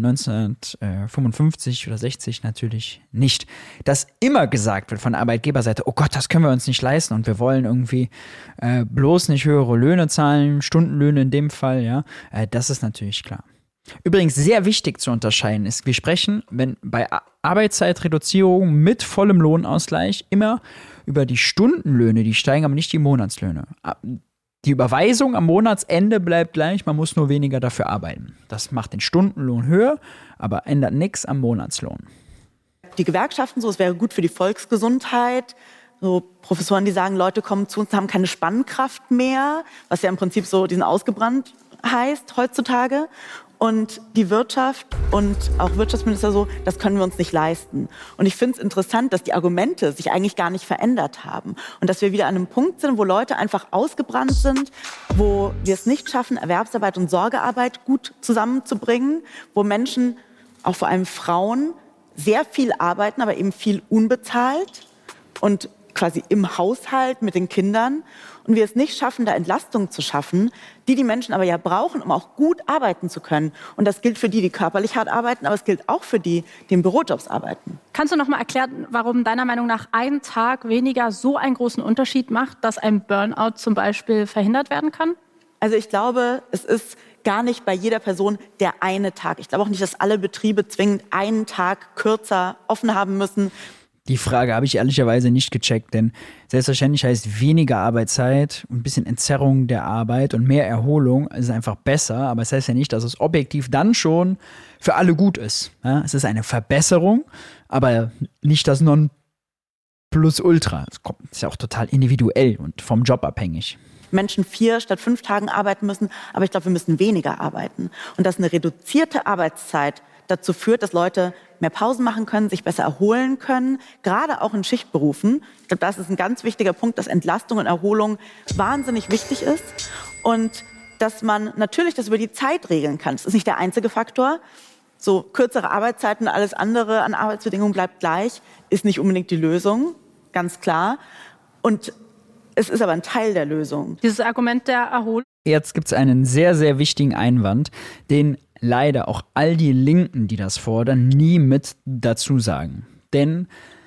A: 1955 oder 60 natürlich nicht. Dass immer gesagt wird von der Arbeitgeberseite, oh Gott, das können wir uns nicht leisten und wir wollen irgendwie bloß nicht höhere Löhne zahlen, Stundenlöhne in dem Fall, ja, das ist natürlich klar. Übrigens sehr wichtig zu unterscheiden ist, wir sprechen bei Arbeitszeitreduzierung mit vollem Lohnausgleich immer über die Stundenlöhne, die steigen aber nicht die Monatslöhne. Die Überweisung am Monatsende bleibt gleich, man muss nur weniger dafür arbeiten. Das macht den Stundenlohn höher, aber ändert nichts am Monatslohn.
D: Die Gewerkschaften, so, es wäre gut für die Volksgesundheit. So Professoren, die sagen, Leute kommen zu uns, haben keine Spannkraft mehr, was ja im Prinzip so diesen ausgebrannt heißt heutzutage. Und die Wirtschaft und auch Wirtschaftsminister so, das können wir uns nicht leisten. Und ich finde es interessant, dass die Argumente sich eigentlich gar nicht verändert haben. Und dass wir wieder an einem Punkt sind, wo Leute einfach ausgebrannt sind, wo wir es nicht schaffen, Erwerbsarbeit und Sorgearbeit gut zusammenzubringen, wo Menschen, auch vor allem Frauen, sehr viel arbeiten, aber eben viel unbezahlt und quasi im Haushalt mit den Kindern. Und wir es nicht schaffen, da Entlastung zu schaffen, die Menschen aber ja brauchen, um auch gut arbeiten zu können. Und das gilt für die körperlich hart arbeiten, aber es gilt auch für die im Bürojobs arbeiten.
B: Kannst du noch mal erklären, warum deiner Meinung nach ein Tag weniger so einen großen Unterschied macht, dass ein Burnout zum Beispiel verhindert werden kann?
D: Also ich glaube, es ist gar nicht bei jeder Person der eine Tag. Ich glaube auch nicht, dass alle Betriebe zwingend einen Tag kürzer offen haben müssen.
A: Die Frage habe ich ehrlicherweise nicht gecheckt, denn selbstverständlich heißt weniger Arbeitszeit, ein bisschen Entzerrung der Arbeit und mehr Erholung ist einfach besser, aber es heißt ja nicht, dass es objektiv dann schon für alle gut ist. Ja, es ist eine Verbesserung, aber nicht das Nonplusultra. Es ist ja auch total individuell und vom Job abhängig.
D: Menschen 4 statt 5 Tagen arbeiten müssen, aber ich glaube, wir müssen weniger arbeiten. Und dass eine reduzierte Arbeitszeit dazu führt, dass Leute mehr Pausen machen können, sich besser erholen können, gerade auch in Schichtberufen. Ich glaube, das ist ein ganz wichtiger Punkt, dass Entlastung und Erholung wahnsinnig wichtig ist und dass man natürlich das über die Zeit regeln kann. Das ist nicht der einzige Faktor. So kürzere Arbeitszeiten, alles andere an Arbeitsbedingungen bleibt gleich, ist nicht unbedingt die Lösung, ganz klar. Und es ist aber ein Teil der Lösung.
B: Dieses Argument der Erholung.
A: Jetzt gibt es einen sehr, sehr wichtigen Einwand, den leider auch all die Linken, die das fordern, nie mit dazu sagen. Denn,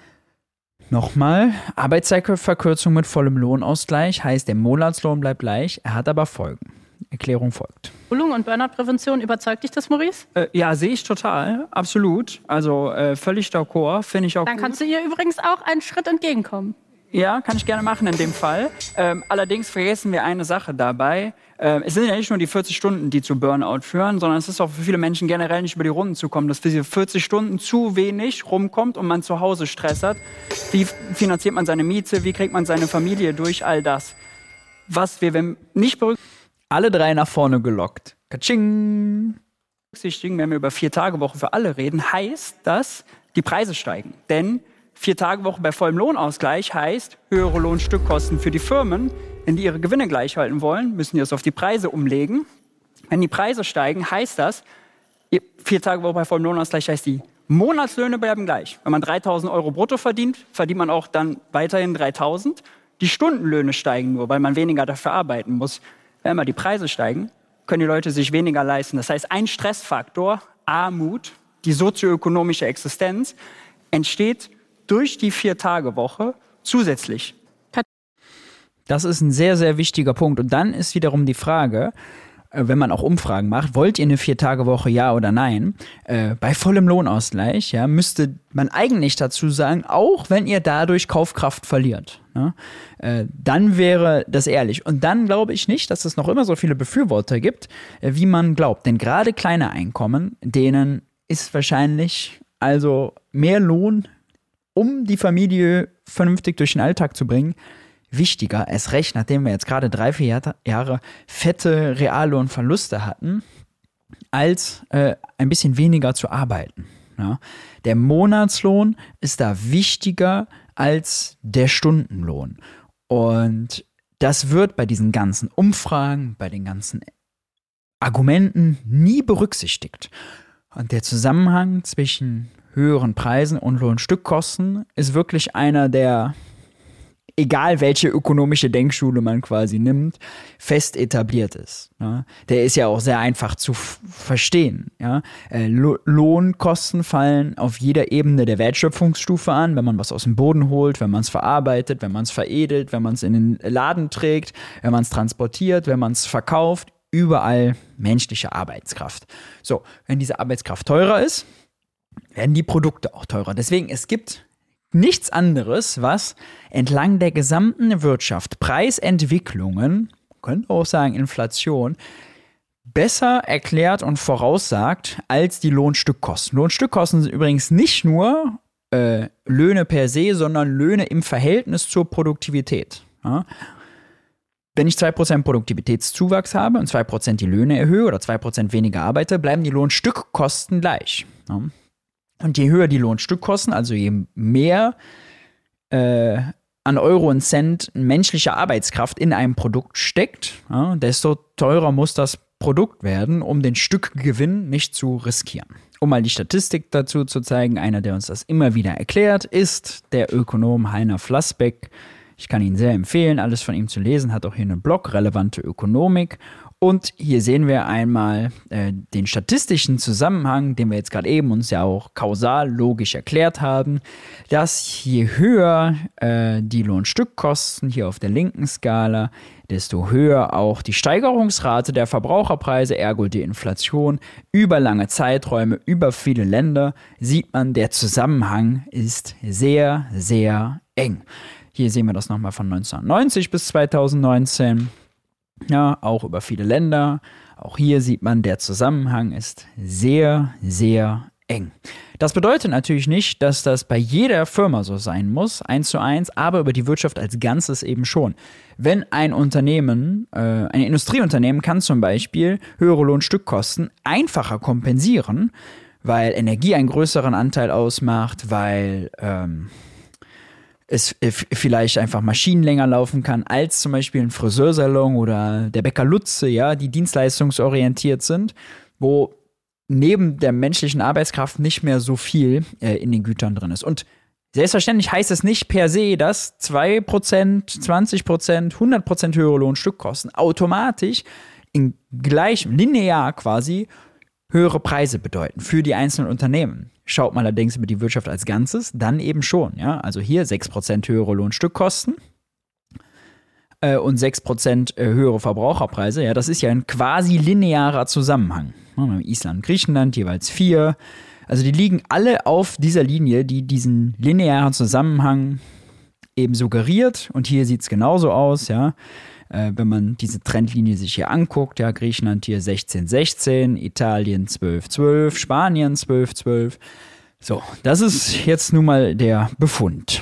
A: nochmal, Arbeitszeitverkürzung mit vollem Lohnausgleich heißt, der Monatslohn bleibt gleich, er hat aber Folgen. Erklärung folgt.
B: Erholung und Burnout-Prävention, überzeugt dich das, Maurice?
E: Ja, sehe ich total, absolut. Also völlig d'accord, finde ich auch
B: Dann
E: gut.
B: kannst du ihr übrigens auch einen Schritt entgegenkommen.
E: Ja, kann ich gerne machen in dem Fall. Allerdings vergessen wir eine Sache dabei. Es sind ja nicht nur die 40 Stunden, die zu Burnout führen, sondern es ist auch für viele Menschen generell nicht über die Runden zu kommen, dass für diese 40 Stunden zu wenig rumkommt und man zu Hause Stress hat. Wie finanziert man seine Miete? Wie kriegt man seine Familie durch all das? Was wir nicht
A: Alle drei nach vorne gelockt. Katsching!
E: berücksichtigen, wenn wir über 4-Tage-Woche für alle reden, heißt, dass die Preise steigen. Denn 4-Tage-Woche bei vollem Lohnausgleich heißt höhere Lohnstückkosten für die Firmen. Wenn die ihre Gewinne gleich halten wollen, müssen die das auf die Preise umlegen. Wenn die Preise steigen, heißt das, 4-Tage-Woche bei vollem Lohnausgleich heißt, die Monatslöhne bleiben gleich. Wenn man 3.000 Euro brutto verdient, verdient man auch dann weiterhin 3.000. Die Stundenlöhne steigen nur, weil man weniger dafür arbeiten muss. Wenn mal die Preise steigen, können die Leute sich weniger leisten. Das heißt, ein Stressfaktor, Armut, die sozioökonomische Existenz, entsteht durch die 4-Tage-Woche zusätzlich.
A: Das ist ein sehr, sehr wichtiger Punkt. Und dann ist wiederum die Frage, wenn man auch Umfragen macht, wollt ihr eine 4-Tage-Woche, ja oder nein? Bei vollem Lohnausgleich, ja, müsste man eigentlich dazu sagen, auch wenn ihr dadurch Kaufkraft verliert. Ja, dann wäre das ehrlich. Und dann glaube ich nicht, dass es noch immer so viele Befürworter gibt, wie man glaubt. Denn gerade kleine Einkommen, denen ist wahrscheinlich also mehr Lohn, um die Familie vernünftig durch den Alltag zu bringen, wichtiger, erst recht, nachdem wir jetzt gerade 3-4 Jahre fette Reallohnverluste hatten, als ein bisschen weniger zu arbeiten. Ja? Der Monatslohn ist da wichtiger als der Stundenlohn. Und das wird bei diesen ganzen Umfragen, bei den ganzen Argumenten nie berücksichtigt. Und der Zusammenhang zwischen höheren Preisen und Lohnstückkosten ist wirklich einer der, egal welche ökonomische Denkschule man quasi nimmt, fest etabliert ist. Ja. Der ist ja auch sehr einfach zu verstehen. Ja. Lohnkosten fallen auf jeder Ebene der Wertschöpfungsstufe an, wenn man was aus dem Boden holt, wenn man es verarbeitet, wenn man es veredelt, wenn man es in den Laden trägt, wenn man es transportiert, wenn man es verkauft, überall menschliche Arbeitskraft. So, wenn diese Arbeitskraft teurer ist, werden die Produkte auch teurer. Deswegen, es gibt nichts anderes, was entlang der gesamten Wirtschaft Preisentwicklungen, man könnte auch sagen Inflation, besser erklärt und voraussagt als die Lohnstückkosten. Lohnstückkosten sind übrigens nicht nur Löhne per se, sondern Löhne im Verhältnis zur Produktivität. Ja? Wenn ich 2% Produktivitätszuwachs habe und 2% die Löhne erhöhe oder 2% weniger arbeite, bleiben die Lohnstückkosten gleich. Ja? Und je höher die Lohnstückkosten, also je mehr an Euro und Cent menschliche Arbeitskraft in einem Produkt steckt, ja, desto teurer muss das Produkt werden, um den Stückgewinn nicht zu riskieren. Um mal die Statistik dazu zu zeigen, einer, der uns das immer wieder erklärt, ist der Ökonom Heiner Flassbeck. Ich kann ihn sehr empfehlen, alles von ihm zu lesen, hat auch hier einen Blog, Relevante Ökonomik. Und hier sehen wir einmal den statistischen Zusammenhang, den wir jetzt gerade eben uns ja auch kausal logisch erklärt haben, dass je höher die Lohnstückkosten hier auf der linken Skala, desto höher auch die Steigerungsrate der Verbraucherpreise, ergo die Inflation. Über lange Zeiträume, über viele Länder sieht man, der Zusammenhang ist sehr, sehr eng. Hier sehen wir das nochmal von 1990 bis 2019. Ja, auch über viele Länder. Auch hier sieht man, der Zusammenhang ist sehr, sehr eng. Das bedeutet natürlich nicht, dass das bei jeder Firma so sein muss, 1:1, aber über die Wirtschaft als Ganzes eben schon. Wenn ein Unternehmen, ein Industrieunternehmen kann zum Beispiel höhere Lohnstückkosten einfacher kompensieren, weil Energie einen größeren Anteil ausmacht, weil es vielleicht einfach Maschinen länger laufen kann als zum Beispiel ein Friseursalon oder der Bäcker Lutze, ja, die dienstleistungsorientiert sind, wo neben der menschlichen Arbeitskraft nicht mehr so viel in den Gütern drin ist. Und selbstverständlich heißt es nicht per se, dass 2%, 20%, 100% höhere Lohnstückkosten automatisch in gleichem, linear quasi, höhere Preise bedeuten für die einzelnen Unternehmen. Schaut man allerdings über die Wirtschaft als Ganzes, dann eben schon. Ja? Also hier 6% höhere Lohnstückkosten und 6% höhere Verbraucherpreise. Ja, das ist ja ein quasi linearer Zusammenhang. Island, Griechenland jeweils 4. Also die liegen alle auf dieser Linie, die diesen linearen Zusammenhang eben suggeriert. Und hier sieht es genauso aus, ja. Wenn man diese Trendlinie sich hier anguckt, ja, Griechenland hier 16,16, Italien 12,12, Spanien 12,12. So, das ist jetzt nun mal der Befund.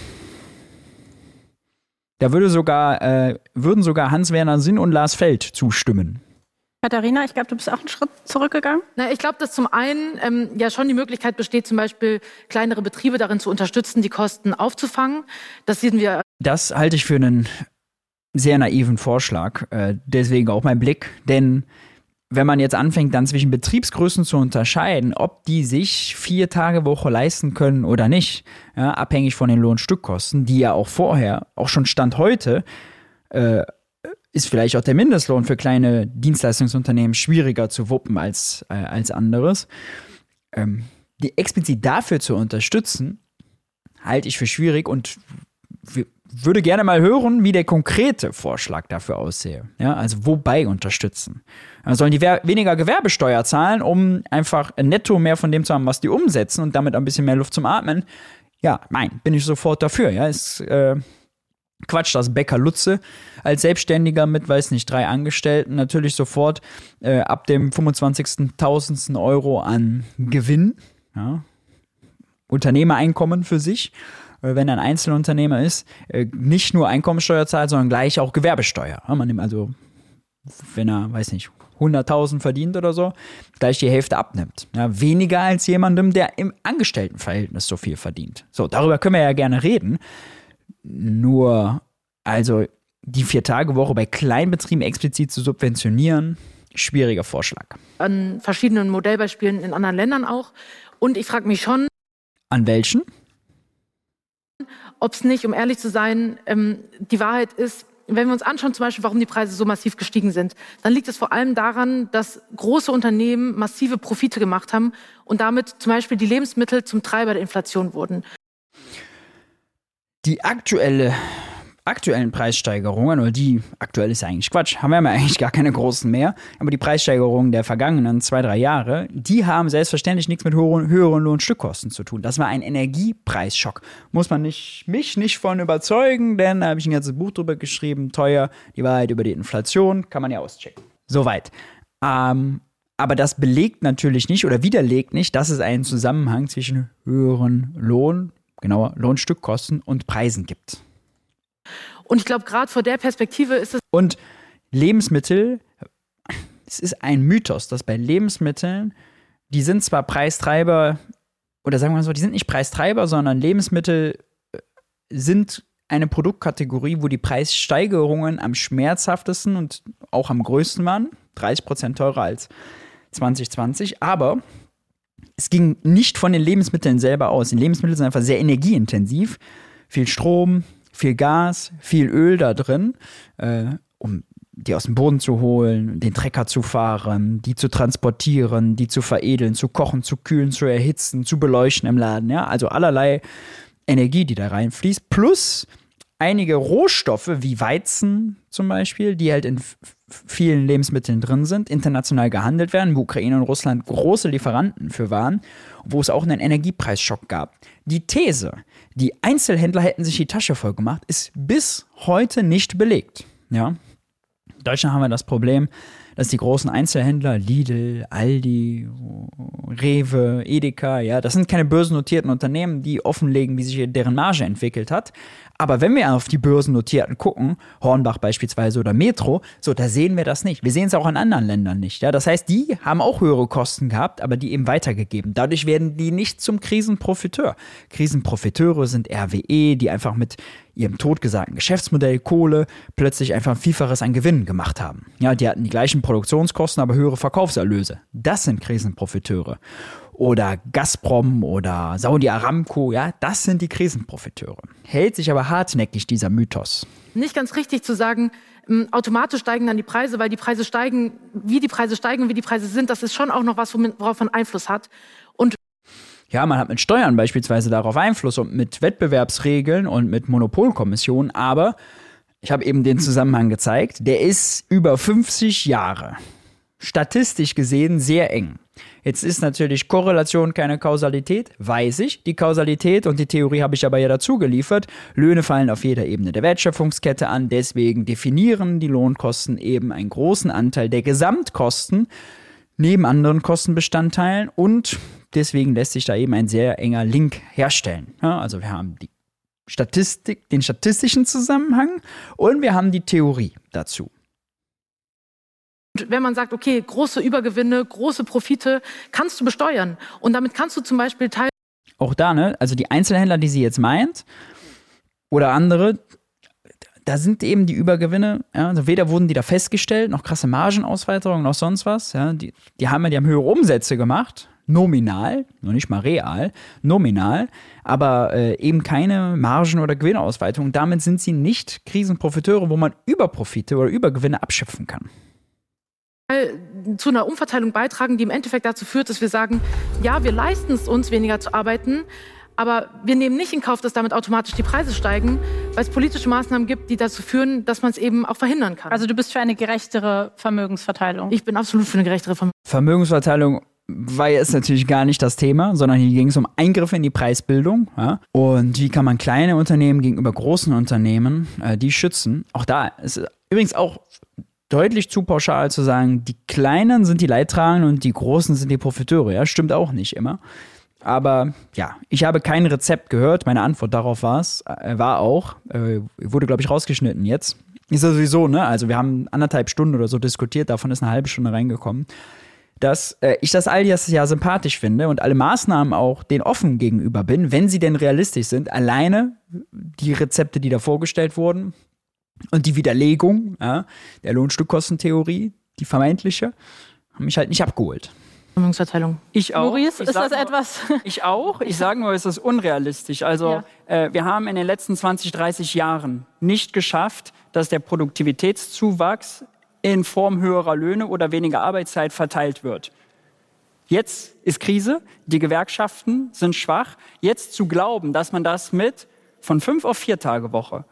A: Da würden sogar Hans-Werner Sinn und Lars Feld zustimmen.
B: Katharina, ich glaube, du bist auch einen Schritt zurückgegangen.
F: Na, ich glaube, dass zum einen ja schon die Möglichkeit besteht, zum Beispiel kleinere Betriebe darin zu unterstützen, die Kosten aufzufangen. Das sehen wir. Das
A: halte ich für einen sehr naiven Vorschlag. Deswegen auch mein Blick. Denn wenn man jetzt anfängt, dann zwischen Betriebsgrößen zu unterscheiden, ob die sich 4-Tage-Woche leisten können oder nicht, ja, abhängig von den Lohnstückkosten, die ja auch vorher, auch schon Stand heute, ist vielleicht auch der Mindestlohn für kleine Dienstleistungsunternehmen schwieriger zu wuppen als anderes. Die explizit dafür zu unterstützen, halte ich für schwierig und würde gerne mal hören, wie der konkrete Vorschlag dafür aussehe. Ja, also wobei unterstützen? Sollen die weniger Gewerbesteuer zahlen, um einfach netto mehr von dem zu haben, was die umsetzen und damit ein bisschen mehr Luft zum Atmen? Ja, bin ich sofort dafür. Ja, ist Quatsch, dass Bäcker Lutze als Selbstständiger mit, 3 Angestellten natürlich sofort ab dem 25.000. Euro an Gewinn, ja, Unternehmereinkommen für sich, wenn er ein Einzelunternehmer ist, nicht nur Einkommensteuer zahlt, sondern gleich auch Gewerbesteuer. Ja, man nimmt also, wenn er, 100.000 verdient oder so, gleich die Hälfte abnimmt. Ja, weniger als jemandem, der im Angestelltenverhältnis so viel verdient. So, darüber können wir ja gerne reden. Nur, also die 4-Tage-Woche bei Kleinbetrieben explizit zu subventionieren, schwieriger Vorschlag.
F: An verschiedenen Modellbeispielen in anderen Ländern auch. Und ich frage mich schon,
A: an welchen?
F: Ob es nicht, um ehrlich zu sein, die Wahrheit ist, wenn wir uns anschauen, zum Beispiel, warum die Preise so massiv gestiegen sind, dann liegt es vor allem daran, dass große Unternehmen massive Profite gemacht haben und damit zum Beispiel die Lebensmittel zum Treiber der Inflation wurden.
A: Die aktuellen Preissteigerungen, oder aktuell ist ja eigentlich Quatsch, haben wir ja eigentlich gar keine großen mehr, aber die Preissteigerungen der vergangenen 2-3 Jahre, die haben selbstverständlich nichts mit höheren Lohnstückkosten zu tun. Das war ein Energiepreisschock. Muss man mich nicht von überzeugen, denn da habe ich ein ganzes Buch drüber geschrieben, teuer, die Wahrheit über die Inflation, kann man ja auschecken. Soweit. Aber das belegt natürlich nicht oder widerlegt nicht, dass es einen Zusammenhang zwischen höheren Lohnstückkosten und Preisen gibt.
F: Und ich glaube, gerade vor der Perspektive ist es...
A: Und Lebensmittel, es ist ein Mythos, dass bei Lebensmitteln, die sind zwar Preistreiber, oder sagen wir mal so, die sind nicht Preistreiber, sondern Lebensmittel sind eine Produktkategorie, wo die Preissteigerungen am schmerzhaftesten und auch am größten waren, 30% teurer als 2020, aber es ging nicht von den Lebensmitteln selber aus. Die Lebensmittel sind einfach sehr energieintensiv, viel Strom, viel Gas, viel Öl da drin, um die aus dem Boden zu holen, den Trecker zu fahren, die zu transportieren, die zu veredeln, zu kochen, zu kühlen, zu erhitzen, zu beleuchten im Laden. Ja? Also allerlei Energie, die da reinfließt, plus einige Rohstoffe wie Weizen zum Beispiel, die halt in vielen Lebensmitteln drin sind, international gehandelt werden, wo Ukraine und Russland große Lieferanten für waren, wo es auch einen Energiepreisschock gab. Die These, die Einzelhändler hätten sich die Tasche voll gemacht, ist bis heute nicht belegt. Ja? In Deutschland haben wir das Problem, dass die großen Einzelhändler, Lidl, Aldi, Rewe, Edeka, ja, das sind keine börsennotierten Unternehmen, die offenlegen, wie sich deren Marge entwickelt hat. Aber wenn wir auf die börsennotierten gucken, Hornbach beispielsweise oder Metro, so, da sehen wir das nicht. Wir sehen es auch in anderen Ländern nicht. Ja? Das heißt, die haben auch höhere Kosten gehabt, aber die eben weitergegeben. Dadurch werden die nicht zum Krisenprofiteur. Krisenprofiteure sind RWE, die einfach mit ihrem totgesagten Geschäftsmodell Kohle plötzlich einfach ein Vielfaches an Gewinnen gemacht haben. Ja, die hatten die gleichen Produktionskosten, aber höhere Verkaufserlöse. Das sind Krisenprofiteure. Oder Gazprom oder Saudi Aramco, ja, das sind die Krisenprofiteure. Hält sich aber hartnäckig dieser Mythos.
F: Nicht ganz richtig zu sagen, automatisch steigen dann die Preise, weil die Preise steigen, wie die Preise sind, das ist schon auch noch was, worauf man Einfluss hat. Und
A: ja, man hat mit Steuern beispielsweise darauf Einfluss und mit Wettbewerbsregeln und mit Monopolkommissionen, aber ich habe eben den Zusammenhang gezeigt, der ist über 50 Jahre. Statistisch gesehen sehr eng. Jetzt ist natürlich Korrelation keine Kausalität, weiß ich. Die Kausalität und die Theorie habe ich aber ja dazu geliefert. Löhne fallen auf jeder Ebene der Wertschöpfungskette an, deswegen definieren die Lohnkosten eben einen großen Anteil der Gesamtkosten neben anderen Kostenbestandteilen und deswegen lässt sich da eben ein sehr enger Link herstellen. Ja, also wir haben die Statistik, den statistischen Zusammenhang und wir haben die Theorie dazu.
F: Wenn man sagt, okay, große Übergewinne, große Profite, kannst du besteuern. Und damit kannst du zum Beispiel
A: auch da, ne? Also die Einzelhändler, die sie jetzt meint, oder andere, da sind eben die Übergewinne, ja, also weder wurden die da festgestellt, noch krasse Margenausweiterungen, noch sonst was. Ja, die haben höhere Umsätze gemacht, nominal, noch nicht mal real, nominal, aber eben keine Margen- oder Gewinnausweitung. Damit sind sie nicht Krisenprofiteure, wo man Überprofite oder Übergewinne abschöpfen kann.
F: Zu einer Umverteilung beitragen, die im Endeffekt dazu führt, dass wir sagen, ja, wir leisten es uns, weniger zu arbeiten, aber wir nehmen nicht in Kauf, dass damit automatisch die Preise steigen, weil es politische Maßnahmen gibt, die dazu führen, dass man es eben auch verhindern kann.
B: Also du bist für eine gerechtere Vermögensverteilung?
F: Ich bin absolut für eine gerechtere
A: Vermögensverteilung war jetzt natürlich gar nicht das Thema, sondern hier ging es um Eingriffe in die Preisbildung. Ja? Und wie kann man kleine Unternehmen gegenüber großen Unternehmen die schützen? Auch da ist übrigens auch deutlich zu pauschal zu sagen, die Kleinen sind die Leidtragenden und die Großen sind die Profiteure. Ja, stimmt auch nicht immer. Aber ja, ich habe kein Rezept gehört. Meine Antwort darauf wurde, glaube ich, rausgeschnitten jetzt. Ist ja sowieso, ne? Also wir haben 1,5 Stunden oder so diskutiert, davon ist eine halbe Stunde reingekommen. Dass ich das all das ja sympathisch finde und alle Maßnahmen auch denen offen gegenüber bin, wenn sie denn realistisch sind. Alleine die Rezepte, die da vorgestellt wurden, und die Widerlegung der Lohnstückkostentheorie, die vermeintliche, haben mich halt nicht abgeholt.
F: Vermögensverteilung.
E: Ich auch.
B: Maurice, ist das etwas?
E: Ich auch. Ich sage nur, es ist unrealistisch. Also wir haben in den letzten 20, 30 Jahren nicht geschafft, dass der Produktivitätszuwachs in Form höherer Löhne oder weniger Arbeitszeit verteilt wird. Jetzt ist Krise, die Gewerkschaften sind schwach. Jetzt zu glauben, dass man das mit von 5 auf 4 Tage Woche,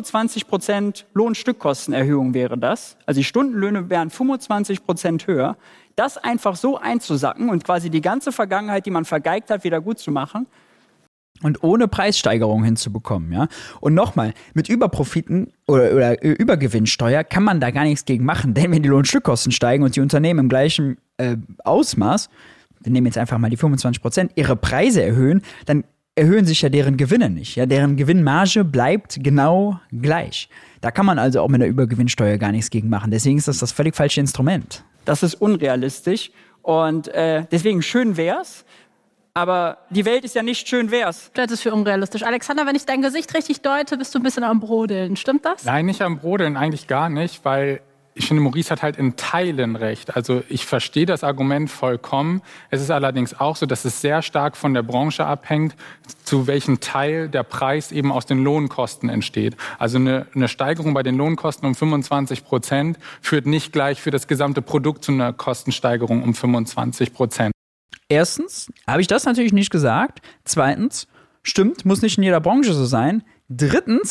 E: 25% Lohnstückkostenerhöhung wäre das, also die Stundenlöhne wären 25% höher, das einfach so einzusacken und quasi die ganze Vergangenheit, die man vergeigt hat, wieder gut zu machen.
A: Und ohne Preissteigerung hinzubekommen, ja. Und nochmal, mit Überprofiten oder Übergewinnsteuer kann man da gar nichts gegen machen, denn wenn die Lohnstückkosten steigen und die Unternehmen im gleichen Ausmaß, wir nehmen jetzt einfach mal die 25%, ihre Preise erhöhen, dann erhöhen sich ja deren Gewinne nicht. Ja, deren Gewinnmarge bleibt genau gleich. Da kann man also auch mit der Übergewinnsteuer gar nichts gegen machen. Deswegen ist das völlig falsche Instrument.
E: Das ist unrealistisch und deswegen schön wär's. Aber die Welt ist ja nicht schön wär's.
B: Das ist für unrealistisch. Alexander, wenn ich dein Gesicht richtig deute, bist du ein bisschen am Brodeln. Stimmt das?
G: Nein, nicht am Brodeln, eigentlich gar nicht, weil ich finde, Maurice hat halt in Teilen recht. Also ich verstehe das Argument vollkommen. Es ist allerdings auch so, dass es sehr stark von der Branche abhängt, zu welchem Teil der Preis eben aus den Lohnkosten entsteht. Also eine Steigerung bei den Lohnkosten um 25% führt nicht gleich für das gesamte Produkt zu einer Kostensteigerung um 25%.
A: Erstens habe ich das natürlich nicht gesagt. Zweitens, stimmt, muss nicht in jeder Branche so sein. Drittens,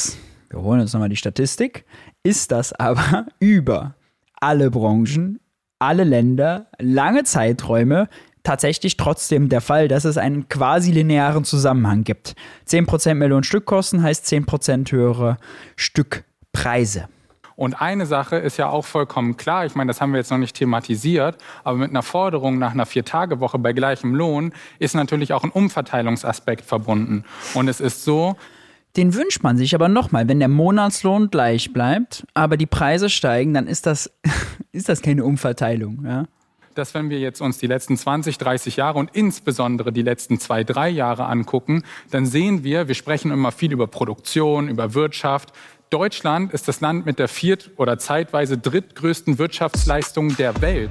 A: wir holen uns nochmal die Statistik, ist das aber über alle Branchen, alle Länder, lange Zeiträume tatsächlich trotzdem der Fall, dass es einen quasi linearen Zusammenhang gibt. 10% mehr Lohnstückkosten heißt 10% höhere Stückpreise.
G: Und eine Sache ist ja auch vollkommen klar, ich meine, das haben wir jetzt noch nicht thematisiert, aber mit einer Forderung nach einer 4-Tage-Woche bei gleichem Lohn ist natürlich auch ein Umverteilungsaspekt verbunden. Und es ist so,
A: den wünscht man sich aber nochmal, wenn der Monatslohn gleich bleibt, aber die Preise steigen, dann ist das keine Umverteilung, ja?
G: Dass wenn wir jetzt uns die letzten 20, 30 Jahre und insbesondere die letzten 2, 3 Jahre angucken, dann sehen wir sprechen immer viel über Produktion, über Wirtschaft. Deutschland ist das Land mit der oder zeitweise drittgrößten Wirtschaftsleistung der Welt.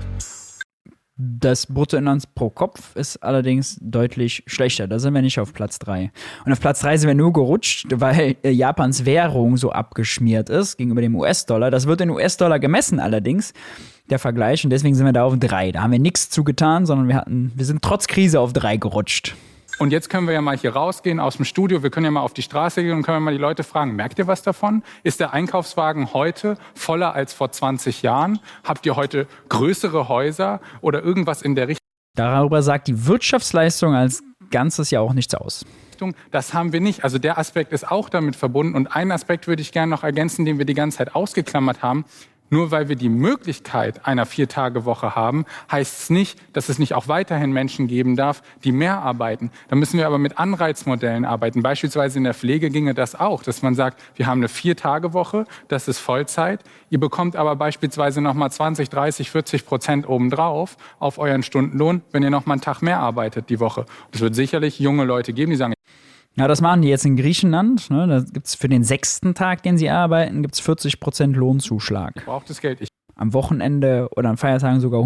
A: Das Bruttoinlands pro Kopf ist allerdings deutlich schlechter. Da sind wir nicht auf Platz 3. Und auf Platz 3 sind wir nur gerutscht, weil Japans Währung so abgeschmiert ist gegenüber dem US-Dollar. Das wird in US-Dollar gemessen allerdings, der Vergleich. Und deswegen sind wir da auf 3. Da haben wir nichts zugetan, sondern wir sind trotz Krise auf 3 gerutscht.
G: Und jetzt können wir ja mal hier rausgehen aus dem Studio. Wir können ja mal auf die Straße gehen und können mal die Leute fragen, merkt ihr was davon? Ist der Einkaufswagen heute voller als vor 20 Jahren? Habt ihr heute größere Häuser oder irgendwas in der Richtung?
A: Darüber sagt die Wirtschaftsleistung als Ganzes ja auch nichts aus.
G: Das haben wir nicht. Also der Aspekt ist auch damit verbunden. Und einen Aspekt würde ich gerne noch ergänzen, den wir die ganze Zeit ausgeklammert haben. Nur weil wir die Möglichkeit einer 4-Tage-Woche haben, heißt es nicht, dass es nicht auch weiterhin Menschen geben darf, die mehr arbeiten. Da müssen wir aber mit Anreizmodellen arbeiten. Beispielsweise in der Pflege ginge das auch, dass man sagt, wir haben eine 4-Tage-Woche, das ist Vollzeit. Ihr bekommt aber beispielsweise nochmal 20, 30, 40% obendrauf auf euren Stundenlohn, wenn ihr nochmal einen Tag mehr arbeitet die Woche. Es wird sicherlich junge Leute geben, die sagen,
A: ja, das machen die jetzt in Griechenland. Ne? Da gibt's für den 6. Tag, den sie arbeiten, gibt's 40% Lohnzuschlag.
G: Braucht das Geld.
A: Am Wochenende oder an Feiertagen sogar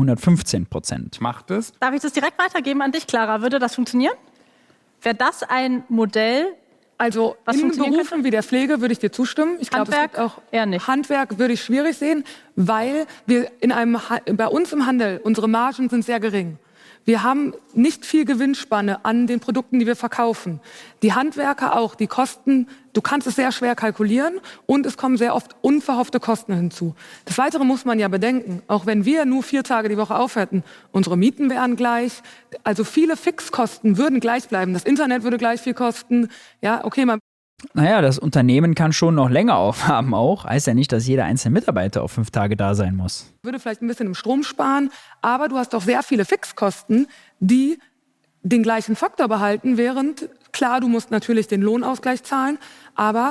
A: 115%.
G: Macht es.
B: Darf ich das direkt weitergeben an dich, Clara? Würde das funktionieren? Wäre das ein Modell?
F: Also in Berufen wie der Pflege würde ich dir zustimmen. Ich glaube, es gibt auch
B: eher nicht.
F: Handwerk würde ich schwierig sehen, weil wir bei uns im Handel, unsere Margen sind sehr gering. Wir haben nicht viel Gewinnspanne an den Produkten, die wir verkaufen. Die Handwerker auch, die Kosten, du kannst es sehr schwer kalkulieren und es kommen sehr oft unverhoffte Kosten hinzu. Das Weitere muss man ja bedenken, auch wenn wir nur 4 Tage die Woche auf hätten, unsere Mieten wären gleich, also viele Fixkosten würden gleich bleiben. Das Internet würde gleich viel kosten. Ja, okay,
A: Naja, das Unternehmen kann schon noch länger aufhaben auch. Heißt ja nicht, dass jeder einzelne Mitarbeiter auf 5 Tage da sein muss.
F: Würde vielleicht ein bisschen im Strom sparen, aber du hast doch sehr viele Fixkosten, die den gleichen Faktor behalten, während, klar, du musst natürlich den Lohnausgleich zahlen, aber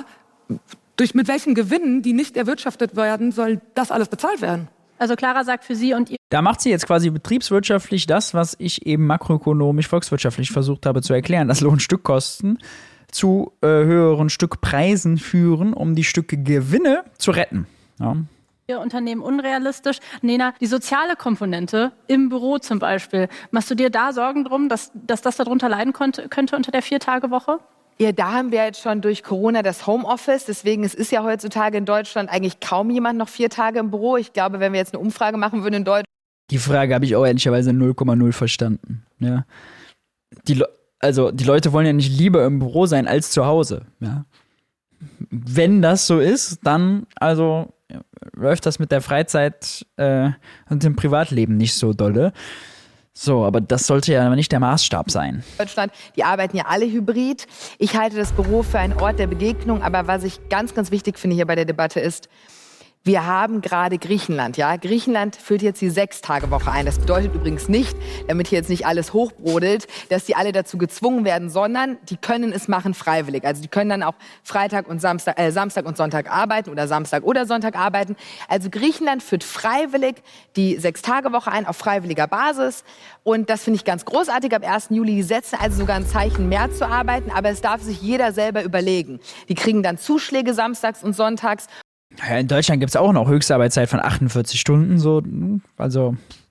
F: mit welchen Gewinnen, die nicht erwirtschaftet werden, soll das alles bezahlt werden?
B: Also Clara sagt für sie und ihr.
A: Da macht sie jetzt quasi betriebswirtschaftlich das, was ich eben makroökonomisch, volkswirtschaftlich versucht habe zu erklären, dass Lohnstückkosten zu höheren Stückpreisen führen, um die Stücke Gewinne zu retten. Ja.
B: Unternehmen unrealistisch. Nena, die soziale Komponente im Büro zum Beispiel, machst du dir da Sorgen drum, dass das darunter leiden könnte unter der 4-Tage-Woche?
C: Ja, da haben wir jetzt schon durch Corona das Homeoffice. Deswegen es ist ja heutzutage in Deutschland eigentlich kaum jemand noch 4 Tage im Büro. Ich glaube, wenn wir jetzt eine Umfrage machen würden in Deutschland.
A: Die Frage habe ich auch ehrlicherweise 0,0 verstanden. Ja. Die Leute wollen ja nicht lieber im Büro sein als zu Hause. Ja. Wenn das so ist, dann läuft das mit der Freizeit und dem Privatleben nicht so dolle. So, aber das sollte ja nicht der Maßstab sein.
C: Deutschland, die arbeiten ja alle hybrid. Ich halte das Büro für einen Ort der Begegnung. Aber was ich ganz, ganz wichtig finde hier bei der Debatte ist, wir haben gerade Griechenland, ja. Griechenland führt jetzt die 6-Tage-Woche ein. Das bedeutet übrigens nicht, damit hier jetzt nicht alles hochbrodelt, dass die alle dazu gezwungen werden, sondern die können es machen freiwillig. Also die können dann auch Freitag und Samstag und Sonntag arbeiten oder Samstag oder Sonntag arbeiten. Also Griechenland führt freiwillig die 6-Tage-Woche ein auf freiwilliger Basis. Und das finde ich ganz großartig. Ab 1. Juli die setzen also sogar ein Zeichen, mehr zu arbeiten. Aber es darf sich jeder selber überlegen. Die kriegen dann Zuschläge samstags und sonntags.
A: Ja, in Deutschland gibt es auch noch Höchstarbeitszeit von 48 Stunden. So. Also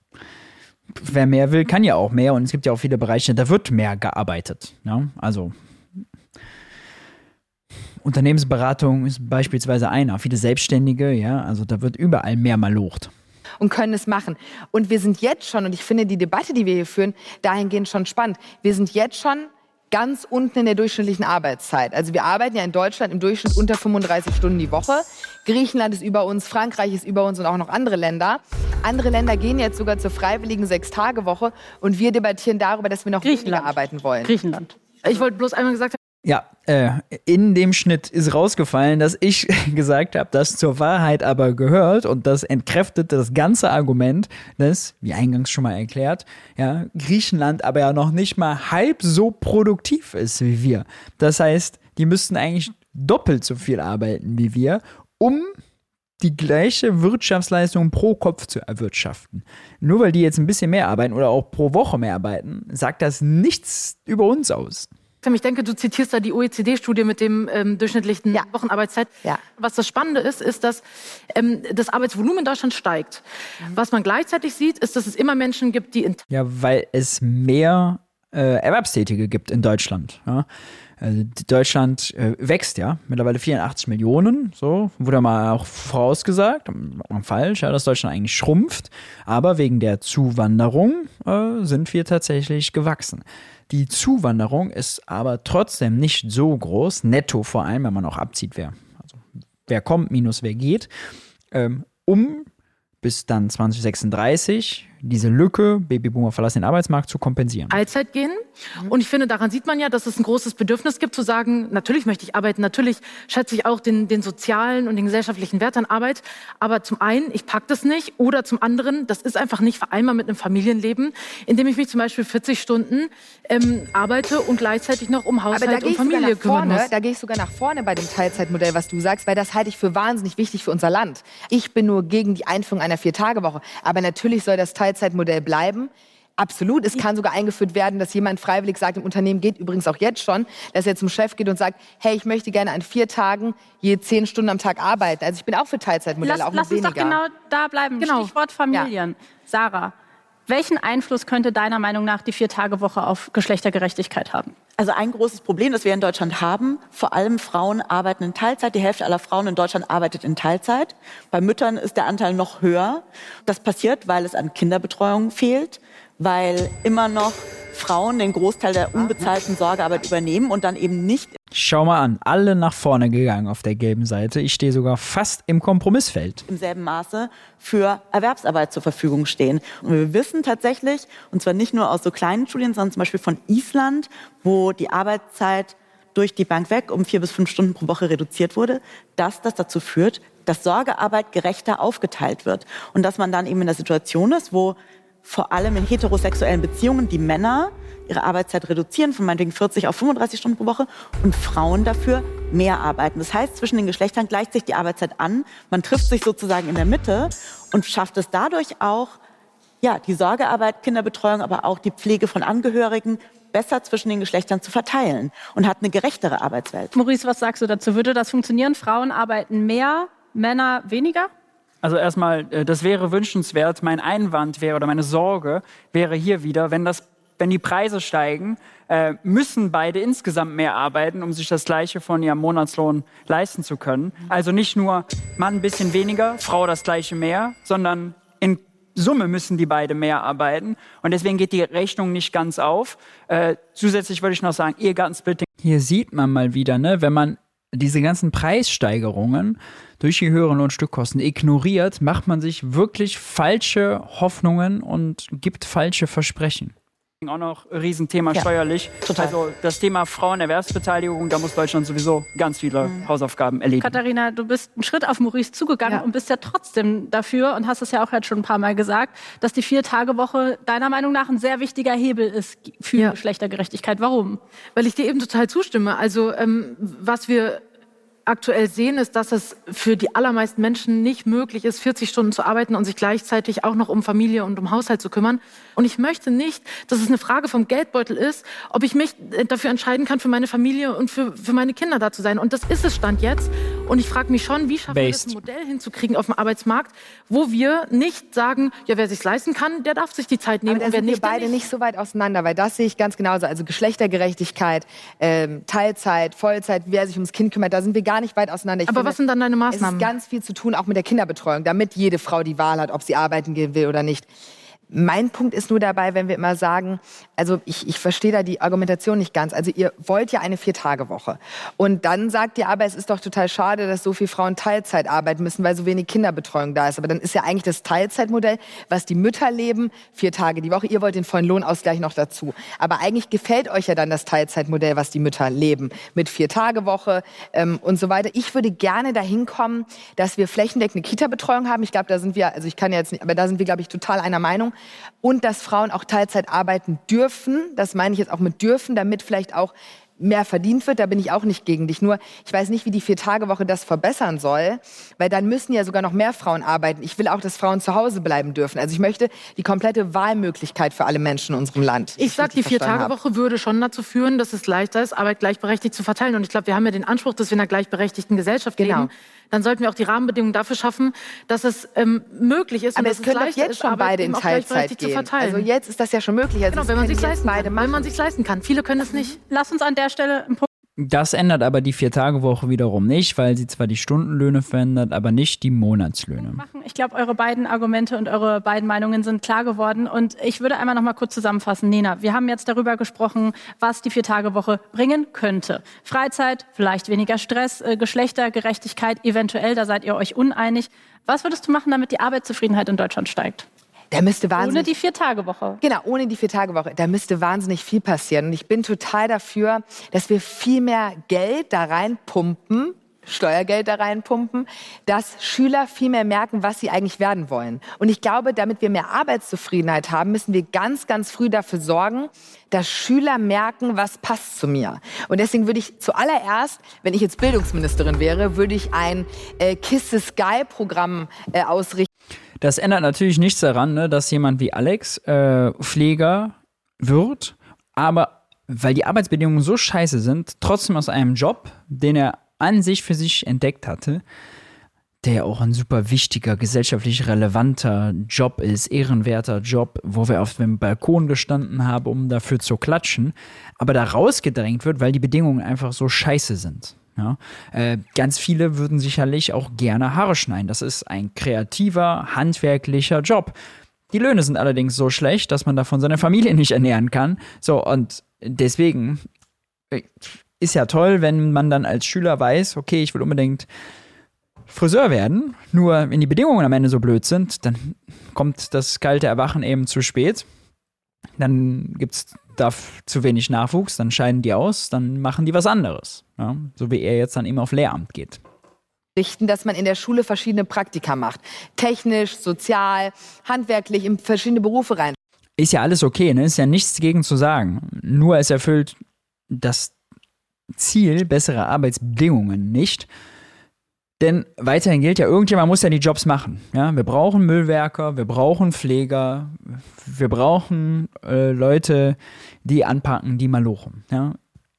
A: wer mehr will, kann ja auch mehr. Und es gibt ja auch viele Bereiche, da wird mehr gearbeitet. Ja? Also Unternehmensberatung ist beispielsweise einer. Viele Selbstständige, ja, also da wird überall mehr malocht.
C: Und können es machen. Und wir sind jetzt schon, und ich finde die Debatte, die wir hier führen, dahingehend schon spannend. Wir sind jetzt schon ganz unten in der durchschnittlichen Arbeitszeit. Also wir arbeiten ja in Deutschland im Durchschnitt unter 35 Stunden die Woche. Griechenland ist über uns, Frankreich ist über uns und auch noch andere Länder. Andere Länder gehen jetzt sogar zur freiwilligen 6-Tage-Woche und wir debattieren darüber, dass wir noch weniger arbeiten wollen.
B: Griechenland. Ich wollte bloß einmal gesagt haben,
A: Ja, in dem Schnitt ist rausgefallen, dass ich gesagt habe, das zur Wahrheit aber gehört und das entkräftet das ganze Argument, dass, wie eingangs schon mal erklärt, ja, Griechenland aber ja noch nicht mal halb so produktiv ist wie wir. Das heißt, die müssten eigentlich doppelt so viel arbeiten wie wir, um die gleiche Wirtschaftsleistung pro Kopf zu erwirtschaften. Nur weil die jetzt ein bisschen mehr arbeiten oder auch pro Woche mehr arbeiten, sagt das nichts über uns aus.
F: Ich denke, du zitierst da die OECD-Studie mit dem durchschnittlichen Wochenarbeitszeit.
C: Ja.
F: Was das Spannende ist, dass das Arbeitsvolumen in Deutschland steigt. Was man gleichzeitig sieht, ist, dass es immer Menschen gibt, die
A: Ja, weil es mehr Erwerbstätige gibt in Deutschland. Ja. Also Deutschland wächst ja, mittlerweile 84 Millionen, so wurde mal auch vorausgesagt, falsch, ja, dass Deutschland eigentlich schrumpft, aber wegen der Zuwanderung sind wir tatsächlich gewachsen. Die Zuwanderung ist aber trotzdem nicht so groß, netto vor allem, wenn man auch abzieht, wer kommt minus wer geht, bis dann 2036 diese Lücke, Babyboomer verlassen den Arbeitsmarkt, zu kompensieren.
F: Teilzeit gehen. Und ich finde, daran sieht man ja, dass es ein großes Bedürfnis gibt, zu sagen, natürlich möchte ich arbeiten, natürlich schätze ich auch den sozialen und den gesellschaftlichen Wert an Arbeit. Aber zum einen, ich packe das nicht. Oder zum anderen, das ist einfach nicht vereinbar mit einem Familienleben, indem ich mich zum Beispiel 40 Stunden arbeite und gleichzeitig noch um Haushalt und Familie kümmern muss.
C: Da gehe ich sogar nach vorne bei dem Teilzeitmodell, was du sagst, weil das halte ich für wahnsinnig wichtig für unser Land. Ich bin nur gegen die Einführung einer 4-Tage-Woche. Aber natürlich soll das Teilzeitmodell bleiben. Absolut. Es kann sogar eingeführt werden, dass jemand freiwillig sagt, im Unternehmen geht übrigens auch jetzt schon, dass er zum Chef geht und sagt, hey, ich möchte gerne an 4 Tagen je 10 Stunden am Tag arbeiten. Also ich bin auch für Teilzeitmodelle, auch mit weniger.
B: Lass uns doch genau da bleiben.
F: Genau.
B: Stichwort Familien. Ja. Sarah, welchen Einfluss könnte deiner Meinung nach die 4-Tage-Woche auf Geschlechtergerechtigkeit haben?
D: Also ein großes Problem, das wir in Deutschland haben, vor allem Frauen arbeiten in Teilzeit. Die Hälfte aller Frauen in Deutschland arbeitet in Teilzeit. Bei Müttern ist der Anteil noch höher. Das passiert, weil es an Kinderbetreuung fehlt, weil immer noch Frauen den Großteil der unbezahlten Sorgearbeit übernehmen und dann eben nicht.
A: Schau mal an, alle nach vorne gegangen auf der gelben Seite. Ich stehe sogar fast im Kompromissfeld.
D: Im selben Maße für Erwerbsarbeit zur Verfügung stehen. Und wir wissen tatsächlich, und zwar nicht nur aus so kleinen Studien, sondern zum Beispiel von Island, wo die Arbeitszeit durch die Bank weg um 4 bis 5 Stunden pro Woche reduziert wurde, dass das dazu führt, dass Sorgearbeit gerechter aufgeteilt wird. Und dass man dann eben in der Situation ist, wo vor allem in heterosexuellen Beziehungen die Männer ihre Arbeitszeit reduzieren, von meinetwegen 40 auf 35 Stunden pro Woche und Frauen dafür mehr arbeiten. Das heißt, zwischen den Geschlechtern gleicht sich die Arbeitszeit an. Man trifft sich sozusagen in der Mitte und schafft es dadurch auch, ja, die Sorgearbeit, Kinderbetreuung, aber auch die Pflege von Angehörigen besser zwischen den Geschlechtern zu verteilen und hat eine gerechtere Arbeitswelt.
B: Maurice, was sagst du dazu? Würde das funktionieren? Frauen arbeiten mehr, Männer weniger?
E: Also erstmal, das wäre wünschenswert. Mein Einwand wäre oder meine Sorge wäre hier wieder, wenn die Preise steigen, müssen beide insgesamt mehr arbeiten, um sich das Gleiche von ihrem Monatslohn leisten zu können. Also nicht nur Mann ein bisschen weniger, Frau das Gleiche mehr, sondern in Summe müssen die beide mehr arbeiten. Und deswegen geht die Rechnung nicht ganz auf. Zusätzlich würde ich noch sagen, Ehegattensplitting.
A: Hier sieht man mal wieder, ne, wenn man diese ganzen Preissteigerungen durch die höheren Lohnstückkosten ignoriert, macht man sich wirklich falsche Hoffnungen und gibt falsche Versprechen.
E: Auch noch ein Riesenthema steuerlich. Total. Also das Thema Frauenerwerbsbeteiligung, da muss Deutschland sowieso ganz viele Hausaufgaben erledigen.
B: Katharina, du bist einen Schritt auf Maurice zugegangen und bist ja trotzdem dafür und hast es ja auch jetzt schon ein paar Mal gesagt, dass die 4-Tage-Woche deiner Meinung nach ein sehr wichtiger Hebel ist für Geschlechtergerechtigkeit. Warum?
F: Weil ich dir eben total zustimme. Also was wir aktuell sehen, ist, dass es für die allermeisten Menschen nicht möglich ist, 40 Stunden zu arbeiten und sich gleichzeitig auch noch um Familie und um Haushalt zu kümmern. Und ich möchte nicht, dass es eine Frage vom Geldbeutel ist, ob ich mich dafür entscheiden kann, für meine Familie und für meine Kinder da zu sein. Und das ist es Stand jetzt. Und ich frage mich schon, wie schaffen wir das, ein Modell hinzukriegen auf dem Arbeitsmarkt, wo wir nicht sagen, ja, wer sich's leisten kann, der darf sich die Zeit nehmen.
C: Aber da sind wir beide nicht so weit auseinander, weil das sehe ich ganz genauso. Also Geschlechtergerechtigkeit, Teilzeit, Vollzeit, wer sich ums Kind kümmert, da sind wir gar nicht weit auseinander.
F: Aber was sind dann deine Maßnahmen?
C: Es ist ganz viel zu tun, auch mit der Kinderbetreuung, damit jede Frau die Wahl hat, ob sie arbeiten gehen will oder nicht. Mein Punkt ist nur dabei, wenn wir immer sagen, also ich verstehe da die Argumentation nicht ganz. Also ihr wollt ja eine 4-Tage-Woche. Und dann sagt ihr aber, es ist doch total schade, dass so viele Frauen Teilzeit arbeiten müssen, weil so wenig Kinderbetreuung da ist. Aber dann ist ja eigentlich das Teilzeitmodell, was die Mütter leben, 4 Tage die Woche. Ihr wollt den vollen Lohnausgleich noch dazu. Aber eigentlich gefällt euch ja dann das Teilzeitmodell, was die Mütter leben, mit 4-Tage-Woche und so weiter. Ich würde gerne dahin kommen, dass wir flächendeckende Kita-Betreuung haben. Ich glaube, da sind wir, also ich kann ja jetzt nicht, aber da sind wir, glaube ich, total einer Meinung. Und dass Frauen auch Teilzeit arbeiten dürfen, das meine ich jetzt auch mit dürfen, damit vielleicht auch mehr verdient wird, da bin ich auch nicht gegen dich. Nur, ich weiß nicht, wie die 4-Tage-Woche das verbessern soll, weil dann müssen ja sogar noch mehr Frauen arbeiten. Ich will auch, dass Frauen zu Hause bleiben dürfen. Also ich möchte die komplette Wahlmöglichkeit für alle Menschen in unserem Land.
H: Ich sag, die 4-Tage-Woche würde schon dazu führen, dass es leichter ist, Arbeit gleichberechtigt zu verteilen. Und ich glaube, wir haben ja den Anspruch, dass wir in einer gleichberechtigten Gesellschaft leben. Dann sollten wir auch die Rahmenbedingungen dafür schaffen, dass es möglich ist.
C: Aber es können doch jetzt schon beide in Teilzeit gehen. Also jetzt ist das ja schon möglich. Also
H: genau, wenn man sich leisten kann. Wenn man sich leisten kann. Viele können es nicht.
B: Lass uns an der Stelle einen Punkt.
A: Das ändert aber die 4-Tage-Woche wiederum nicht, weil sie zwar die Stundenlöhne verändert, aber nicht die Monatslöhne.
B: Ich glaube, eure beiden Argumente und eure beiden Meinungen sind klar geworden. Und ich würde einmal noch mal kurz zusammenfassen. Nena, wir haben jetzt darüber gesprochen, was die 4-Tage-Woche bringen könnte. Freizeit, vielleicht weniger Stress, Geschlechtergerechtigkeit, eventuell, da seid ihr euch uneinig. Was würdest du machen, damit die Arbeitszufriedenheit in Deutschland steigt?
C: Da müsste wahnsinnig,
B: ohne die 4-Tage-Woche.
C: Genau, ohne die 4-Tage-Woche. Da müsste wahnsinnig viel passieren. Und ich bin total dafür, dass wir viel mehr Geld da reinpumpen, Steuergeld da reinpumpen, dass Schüler viel mehr merken, was sie eigentlich werden wollen. Und ich glaube, damit wir mehr Arbeitszufriedenheit haben, müssen wir ganz, ganz früh dafür sorgen, dass Schüler merken, was passt zu mir. Und deswegen würde ich zuallererst, wenn ich jetzt Bildungsministerin wäre, würde ich ein Kiss the Sky-Programm ausrichten.
A: Das ändert natürlich nichts daran, ne, dass jemand wie Alex Pfleger wird, aber weil die Arbeitsbedingungen so scheiße sind, trotzdem aus einem Job, den er an sich für sich entdeckt hatte, der ja auch ein super wichtiger, gesellschaftlich relevanter Job ist, ehrenwerter Job, wo wir auf dem Balkon gestanden haben, um dafür zu klatschen, aber da rausgedrängt wird, weil die Bedingungen einfach so scheiße sind. Ja, ganz viele würden sicherlich auch gerne Haare schneiden. Das ist ein kreativer, handwerklicher Job. Die Löhne sind allerdings so schlecht, dass man davon seine Familie nicht ernähren kann. So, und deswegen ist ja toll, wenn man dann als Schüler weiß, okay, ich will unbedingt Friseur werden. Nur wenn die Bedingungen am Ende so blöd sind, dann kommt das kalte Erwachen eben zu spät. Dann gibt's da zu wenig Nachwuchs, dann scheiden die aus, dann machen die was anderes. Ja? So wie er jetzt dann eben auf Lehramt geht.
C: Dass man in der Schule verschiedene Praktika macht. Technisch, sozial, handwerklich, in verschiedene Berufe rein.
A: Ist ja alles okay, ne? Ist ja nichts dagegen zu sagen. Nur es erfüllt das Ziel bessere Arbeitsbedingungen nicht. Denn weiterhin gilt ja, irgendjemand muss ja die Jobs machen. Ja? Wir brauchen Müllwerker, wir brauchen Pfleger, wir brauchen Leute, die anpacken, die malochen. Ja?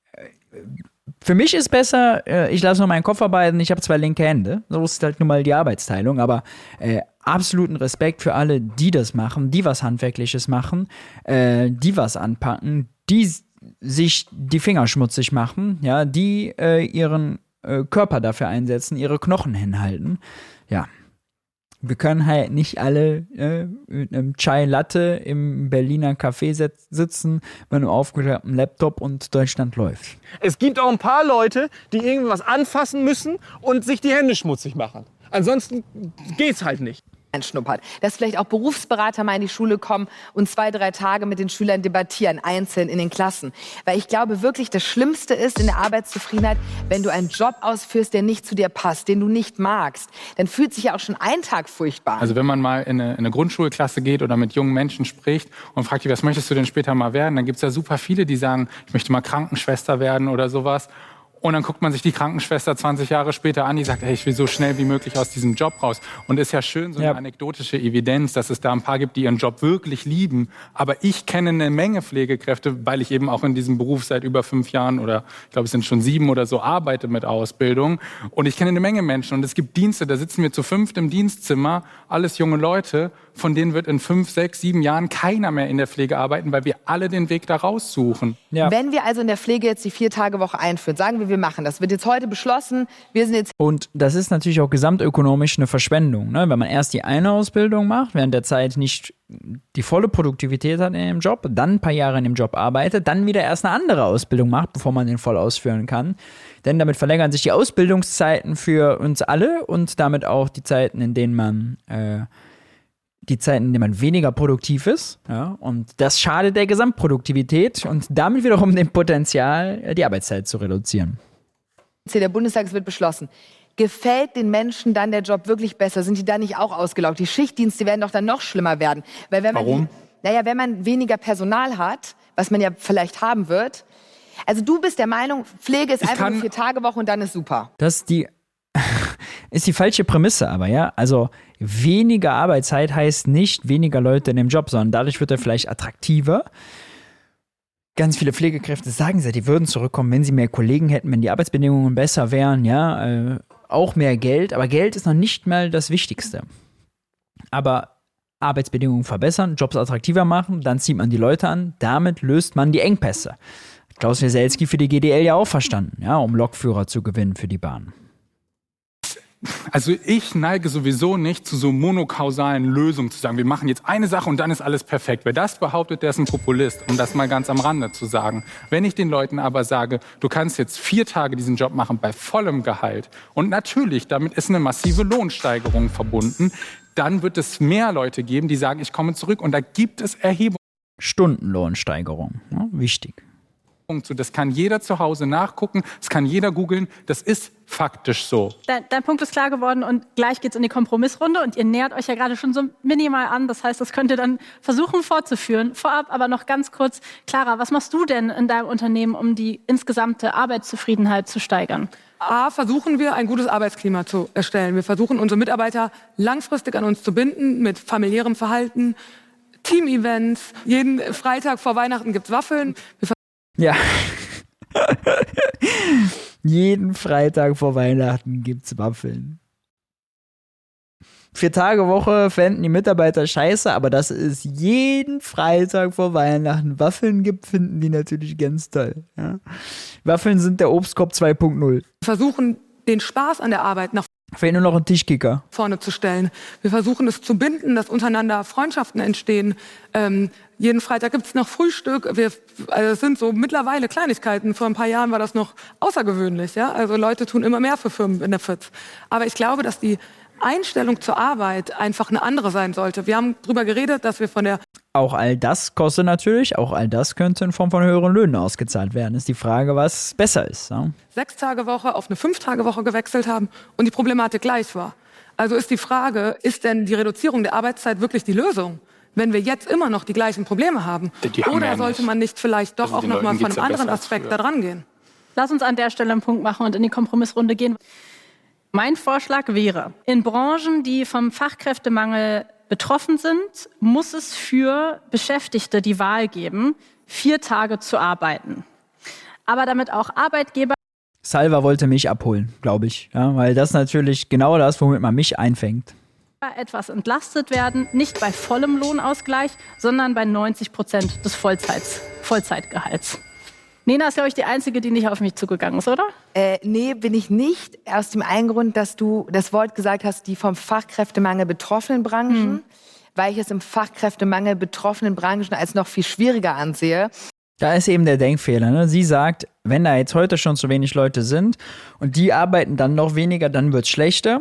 A: Für mich ist besser, ich lasse nur meinen Kopf arbeiten, ich habe 2 linke Hände. So ist halt nun mal die Arbeitsteilung. Aber absoluten Respekt für alle, die das machen, die was Handwerkliches machen, die was anpacken, die sich die Finger schmutzig machen, ja, die ihren Körper dafür einsetzen, ihre Knochen hinhalten. Ja, wir können halt nicht alle mit einem Chai Latte im Berliner Café sitzen, mit einem aufgeklappten Laptop und Deutschland läuft.
I: Es gibt auch ein paar Leute, die irgendwas anfassen müssen und sich die Hände schmutzig machen. Ansonsten geht's halt nicht.
C: Schnuppert. Dass vielleicht auch Berufsberater mal in die Schule kommen und 2-3 Tage mit den Schülern debattieren, einzeln in den Klassen. Weil ich glaube wirklich, das Schlimmste ist in der Arbeitszufriedenheit, wenn du einen Job ausführst, der nicht zu dir passt, den du nicht magst. Dann fühlt sich ja auch schon ein Tag furchtbar an.
G: Also wenn man mal in eine Grundschulklasse geht oder mit jungen Menschen spricht und fragt die, was möchtest du denn später mal werden, dann gibt es ja super viele, die sagen, ich möchte mal Krankenschwester werden oder sowas. Und dann guckt man sich die Krankenschwester 20 Jahre später an, die sagt, hey, ich will so schnell wie möglich aus diesem Job raus. Und ist ja schön, so eine anekdotische Evidenz, dass es da ein paar gibt, die ihren Job wirklich lieben. Aber ich kenne eine Menge Pflegekräfte, weil ich eben auch in diesem Beruf seit über 5 Jahren oder ich glaube, es sind schon 7 oder so, arbeite mit Ausbildung. Und ich kenne eine Menge Menschen. Und es gibt Dienste, da sitzen wir zu 5 im Dienstzimmer, alles junge Leute, von denen wird in 5, 6, 7 Jahren keiner mehr in der Pflege arbeiten, weil wir alle den Weg da raussuchen.
C: Ja. Wenn wir also in der Pflege jetzt die 4-Tage-Woche einführen, sagen wir Beispiel, wir machen das. Wird jetzt heute beschlossen, wir sind jetzt...
A: Und das ist natürlich auch gesamtökonomisch eine Verschwendung, ne? Wenn man erst die eine Ausbildung macht, während der Zeit nicht die volle Produktivität hat in dem Job, dann ein paar Jahre in dem Job arbeitet, dann wieder erst eine andere Ausbildung macht, bevor man den voll ausführen kann. Denn damit verlängern sich die Ausbildungszeiten für uns alle und damit auch die Zeiten, in denen man weniger produktiv ist. Ja? Und das schadet der Gesamtproduktivität und damit wiederum dem Potenzial, die Arbeitszeit zu reduzieren.
C: Der Bundestag, es wird beschlossen. Gefällt den Menschen dann der Job wirklich besser? Sind die dann nicht auch ausgelaugt? Die Schichtdienste werden doch dann noch schlimmer werden. Weil wenn man wenn man weniger Personal hat, was man ja vielleicht haben wird. Also du bist der Meinung, Pflege ist einfach eine 4-Tage-Woche und dann ist super.
A: Das ist die falsche Prämisse aber, ja. Also weniger Arbeitszeit heißt nicht weniger Leute in dem Job, sondern dadurch wird er vielleicht attraktiver. Ganz viele Pflegekräfte sagen ja, die würden zurückkommen, wenn sie mehr Kollegen hätten, wenn die Arbeitsbedingungen besser wären, ja. Auch mehr Geld, aber Geld ist noch nicht mal das Wichtigste. Aber Arbeitsbedingungen verbessern, Jobs attraktiver machen, dann zieht man die Leute an, damit löst man die Engpässe. Klaus Wieselski für die GDL ja auch verstanden, ja, um Lokführer zu gewinnen für die Bahn.
G: Also ich neige sowieso nicht zu so monokausalen Lösungen, zu sagen, wir machen jetzt eine Sache und dann ist alles perfekt. Wer das behauptet, der ist ein Populist, um das mal ganz am Rande zu sagen. Wenn ich den Leuten aber sage, du kannst jetzt 4 Tage diesen Job machen bei vollem Gehalt und natürlich, damit ist eine massive Lohnsteigerung verbunden, dann wird es mehr Leute geben, die sagen, ich komme zurück und da gibt es Erhebungen.
A: Stundenlohnsteigerung, ja, wichtig.
G: Das kann jeder zu Hause nachgucken, das kann jeder googeln, das ist faktisch so.
B: Dein Punkt ist klar geworden und gleich geht's in die Kompromissrunde und ihr nähert euch ja gerade schon so minimal an. Das heißt, das könnt ihr dann versuchen fortzuführen. Vorab aber noch ganz kurz, Clara, was machst du denn in deinem Unternehmen, um die insgesamte Arbeitszufriedenheit zu steigern?
F: Versuchen wir, ein gutes Arbeitsklima zu erstellen. Wir versuchen, unsere Mitarbeiter langfristig an uns zu binden mit familiärem Verhalten, Team-Events. Jeden Freitag vor Weihnachten gibt's Waffeln.
A: Ja. Jeden Freitag vor Weihnachten gibt's Waffeln. 4-Tage-Woche fänden die Mitarbeiter scheiße, aber dass es jeden Freitag vor Weihnachten Waffeln gibt, finden die natürlich ganz toll. Ja? Waffeln sind der Obstkorb 2.0.
F: Wir versuchen, den Spaß an der Arbeit nach
A: fehlt nur noch ein Tischkicker
F: vorne zu stellen. Wir versuchen es zu binden, dass untereinander Freundschaften entstehen. Jeden Freitag gibt's noch Frühstück. Es sind so mittlerweile Kleinigkeiten. Vor ein paar Jahren war das noch außergewöhnlich. Ja? Also Leute tun immer mehr für Firmenbenefits. Aber ich glaube, dass die Einstellung zur Arbeit einfach eine andere sein sollte. Wir haben darüber geredet, dass wir von der...
A: Auch all das kostet natürlich, auch all das könnte in Form von höheren Löhnen ausgezahlt werden. Ist die Frage, was besser ist. Ja?
F: 6-Tage-Woche auf eine 5-Tage-Woche gewechselt haben und die Problematik gleich war. Also ist die Frage, ist denn die Reduzierung der Arbeitszeit wirklich die Lösung? Wenn wir jetzt immer noch die gleichen Probleme haben. Oder sollte man nicht vielleicht doch auch noch mal von einem anderen Aspekt da dran gehen?
B: Lass uns an der Stelle einen Punkt machen und in die Kompromissrunde gehen. Mein Vorschlag wäre, in Branchen, die vom Fachkräftemangel betroffen sind, muss es für Beschäftigte die Wahl geben, 4 Tage zu arbeiten. Aber damit auch Arbeitgeber...
A: Salva wollte mich abholen, glaube ich. Ja, weil das natürlich genau das, womit man mich einfängt.
B: ...etwas entlastet werden, nicht bei vollem Lohnausgleich, sondern bei 90% des Vollzeitgehalts. Nena ist, glaube ich, die Einzige, die nicht auf mich zugegangen ist, oder?
C: Nee, bin ich nicht. Aus dem einen Grund, dass du das Wort gesagt hast, die vom Fachkräftemangel betroffenen Branchen, weil ich es im Fachkräftemangel betroffenen Branchen als noch viel schwieriger ansehe.
A: Da ist eben der Denkfehler. Ne? Sie sagt, wenn da jetzt heute schon zu wenig Leute sind und die arbeiten dann noch weniger, dann wird es schlechter.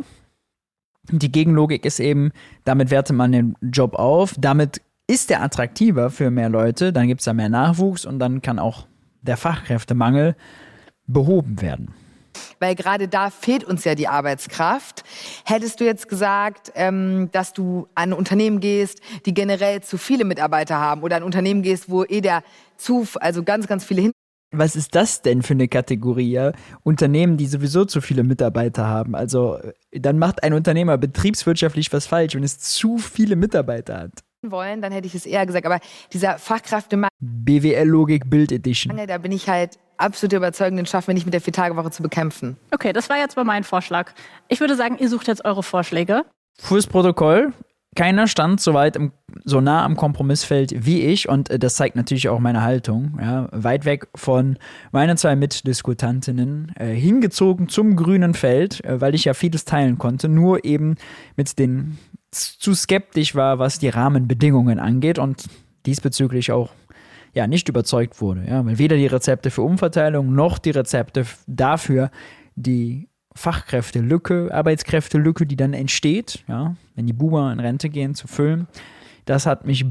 A: Die Gegenlogik ist eben, damit wertet man den Job auf, damit ist der attraktiver für mehr Leute, dann gibt es da mehr Nachwuchs und dann kann auch der Fachkräftemangel behoben werden.
C: Weil gerade da fehlt uns ja die Arbeitskraft. Hättest du jetzt gesagt, dass du an ein Unternehmen gehst, die generell zu viele Mitarbeiter haben oder an ein Unternehmen gehst, wo also ganz, ganz viele hin...
A: Was ist das denn für eine Kategorie? Ja? Unternehmen, die sowieso zu viele Mitarbeiter haben. Also dann macht ein Unternehmer betriebswirtschaftlich was falsch, wenn es zu viele Mitarbeiter hat.
C: Wollen, dann hätte ich es eher gesagt. Aber dieser Fachkräftemangel...
A: BWL-Logik Bild Edition.
C: Da bin ich halt absolut überzeugt, den schaffen wir nicht mit der 4-Tage-Woche zu bekämpfen.
B: Okay, das war jetzt mal mein Vorschlag. Ich würde sagen, ihr sucht jetzt eure Vorschläge.
A: Fürs Protokoll, keiner stand so nah am Kompromissfeld wie ich und das zeigt natürlich auch meine Haltung. Ja, weit weg von meinen 2 Mitdiskutantinnen, hingezogen zum grünen Feld, weil ich ja vieles teilen konnte, nur eben mit den zu skeptisch war, was die Rahmenbedingungen angeht und diesbezüglich auch nicht überzeugt wurde. Ja, weil weder die Rezepte für Umverteilung noch die Rezepte dafür, die Fachkräftelücke, Arbeitskräftelücke, die dann entsteht, ja, wenn die Boomer in Rente gehen, zu füllen. Das hat mich in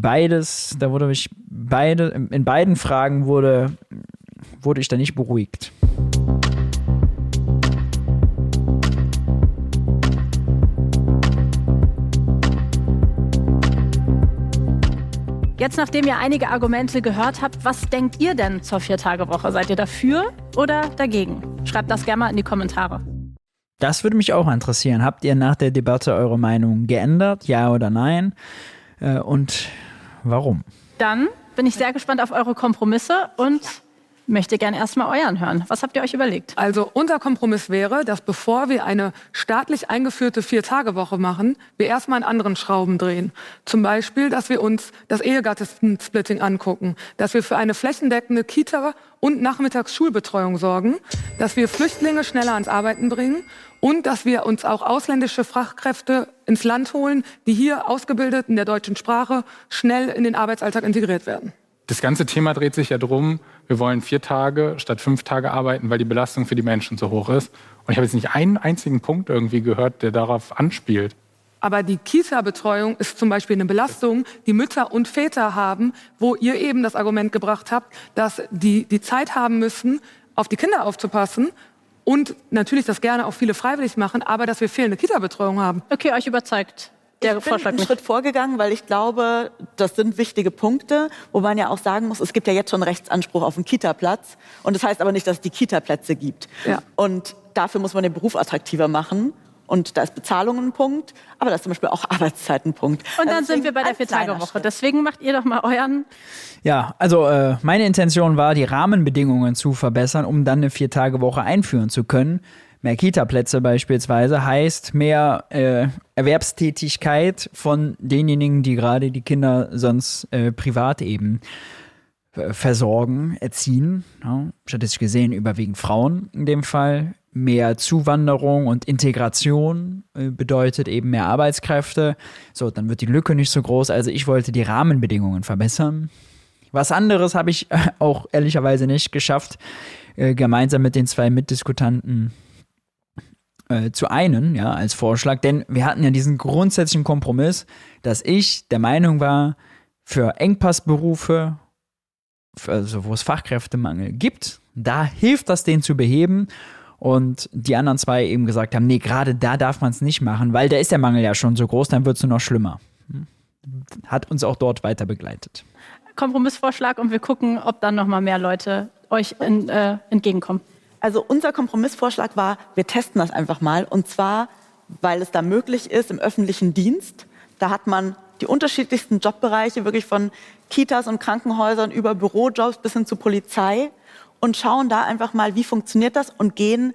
A: beiden Fragen wurde ich da nicht beruhigt.
B: Jetzt, nachdem ihr einige Argumente gehört habt, was denkt ihr denn zur 4-Tage-Woche? Seid ihr dafür oder dagegen? Schreibt das gerne mal in die Kommentare.
A: Das würde mich auch interessieren. Habt ihr nach der Debatte eure Meinung geändert? Ja oder nein? Und warum?
B: Dann bin ich sehr gespannt auf eure Kompromisse und möchte gerne erstmal euren hören. Was habt ihr euch überlegt?
F: Also unser Kompromiss wäre, dass bevor wir eine staatlich eingeführte 4-Tage-Woche machen, wir erstmal an anderen Schrauben drehen. Zum Beispiel, dass wir uns das Ehegattensplitting angucken, dass wir für eine flächendeckende Kita- und Nachmittagsschulbetreuung sorgen, dass wir Flüchtlinge schneller ans Arbeiten bringen und dass wir uns auch ausländische Fachkräfte ins Land holen, die hier ausgebildet in der deutschen Sprache schnell in den Arbeitsalltag integriert werden.
G: Das ganze Thema dreht sich ja darum, wir wollen 4 Tage statt 5 Tage arbeiten, weil die Belastung für die Menschen so hoch ist. Und ich habe jetzt nicht einen einzigen Punkt irgendwie gehört, der darauf anspielt.
F: Aber die Kita-Betreuung ist zum Beispiel eine Belastung, die Mütter und Väter haben, wo ihr eben das Argument gebracht habt, dass die Zeit haben müssen, auf die Kinder aufzupassen und natürlich das gerne auch viele freiwillig machen, aber dass wir fehlende Kita-Betreuung haben.
B: Okay, euch überzeugt der Vorschlag
D: Ich bin einen
B: nicht.
D: Schritt vorgegangen, weil ich glaube, das sind wichtige Punkte, wo man ja auch sagen muss, es gibt ja jetzt schon Rechtsanspruch auf einen Kita-Platz. Und das heißt aber nicht, dass es die Kita-Plätze gibt.
F: Ja.
D: Und dafür muss man den Beruf attraktiver machen. Und da ist Bezahlung ein Punkt, aber da ist zum Beispiel auch Arbeitszeit ein Punkt.
B: Und dann
D: Also
B: sind wir bei der
D: ein kleiner
B: 4-Tage-Woche.
D: Schritt.
B: Deswegen macht ihr doch mal euren.
A: Ja, also meine Intention war, die Rahmenbedingungen zu verbessern, um dann eine 4-Tage-Woche einführen zu können. Mehr Kita-Plätze beispielsweise heißt mehr Erwerbstätigkeit von denjenigen, die gerade die Kinder sonst privat eben versorgen, erziehen. Ja, statistisch gesehen überwiegend Frauen in dem Fall. Mehr Zuwanderung und Integration bedeutet eben mehr Arbeitskräfte. So, dann wird die Lücke nicht so groß. Also ich wollte die Rahmenbedingungen verbessern. Was anderes habe ich auch ehrlicherweise nicht geschafft, gemeinsam mit den 2 Mitdiskutanten zu einen, ja, als Vorschlag. Denn wir hatten ja diesen grundsätzlichen Kompromiss, dass ich der Meinung war, für Engpassberufe, also wo es Fachkräftemangel gibt, da hilft das, den zu beheben. Und die anderen 2 eben gesagt haben, nee, gerade da darf man es nicht machen, weil da ist der Mangel ja schon so groß, dann wird es nur noch schlimmer. Hat uns auch dort weiter begleitet.
B: Kompromissvorschlag und wir gucken, ob dann noch mal mehr Leute euch entgegenkommen.
D: Also unser Kompromissvorschlag war, wir testen das einfach mal. Und zwar, weil es da möglich ist im öffentlichen Dienst. Da hat man die unterschiedlichsten Jobbereiche, wirklich von Kitas und Krankenhäusern über Bürojobs bis hin zu Polizei. Und schauen da einfach mal, wie funktioniert das und gehen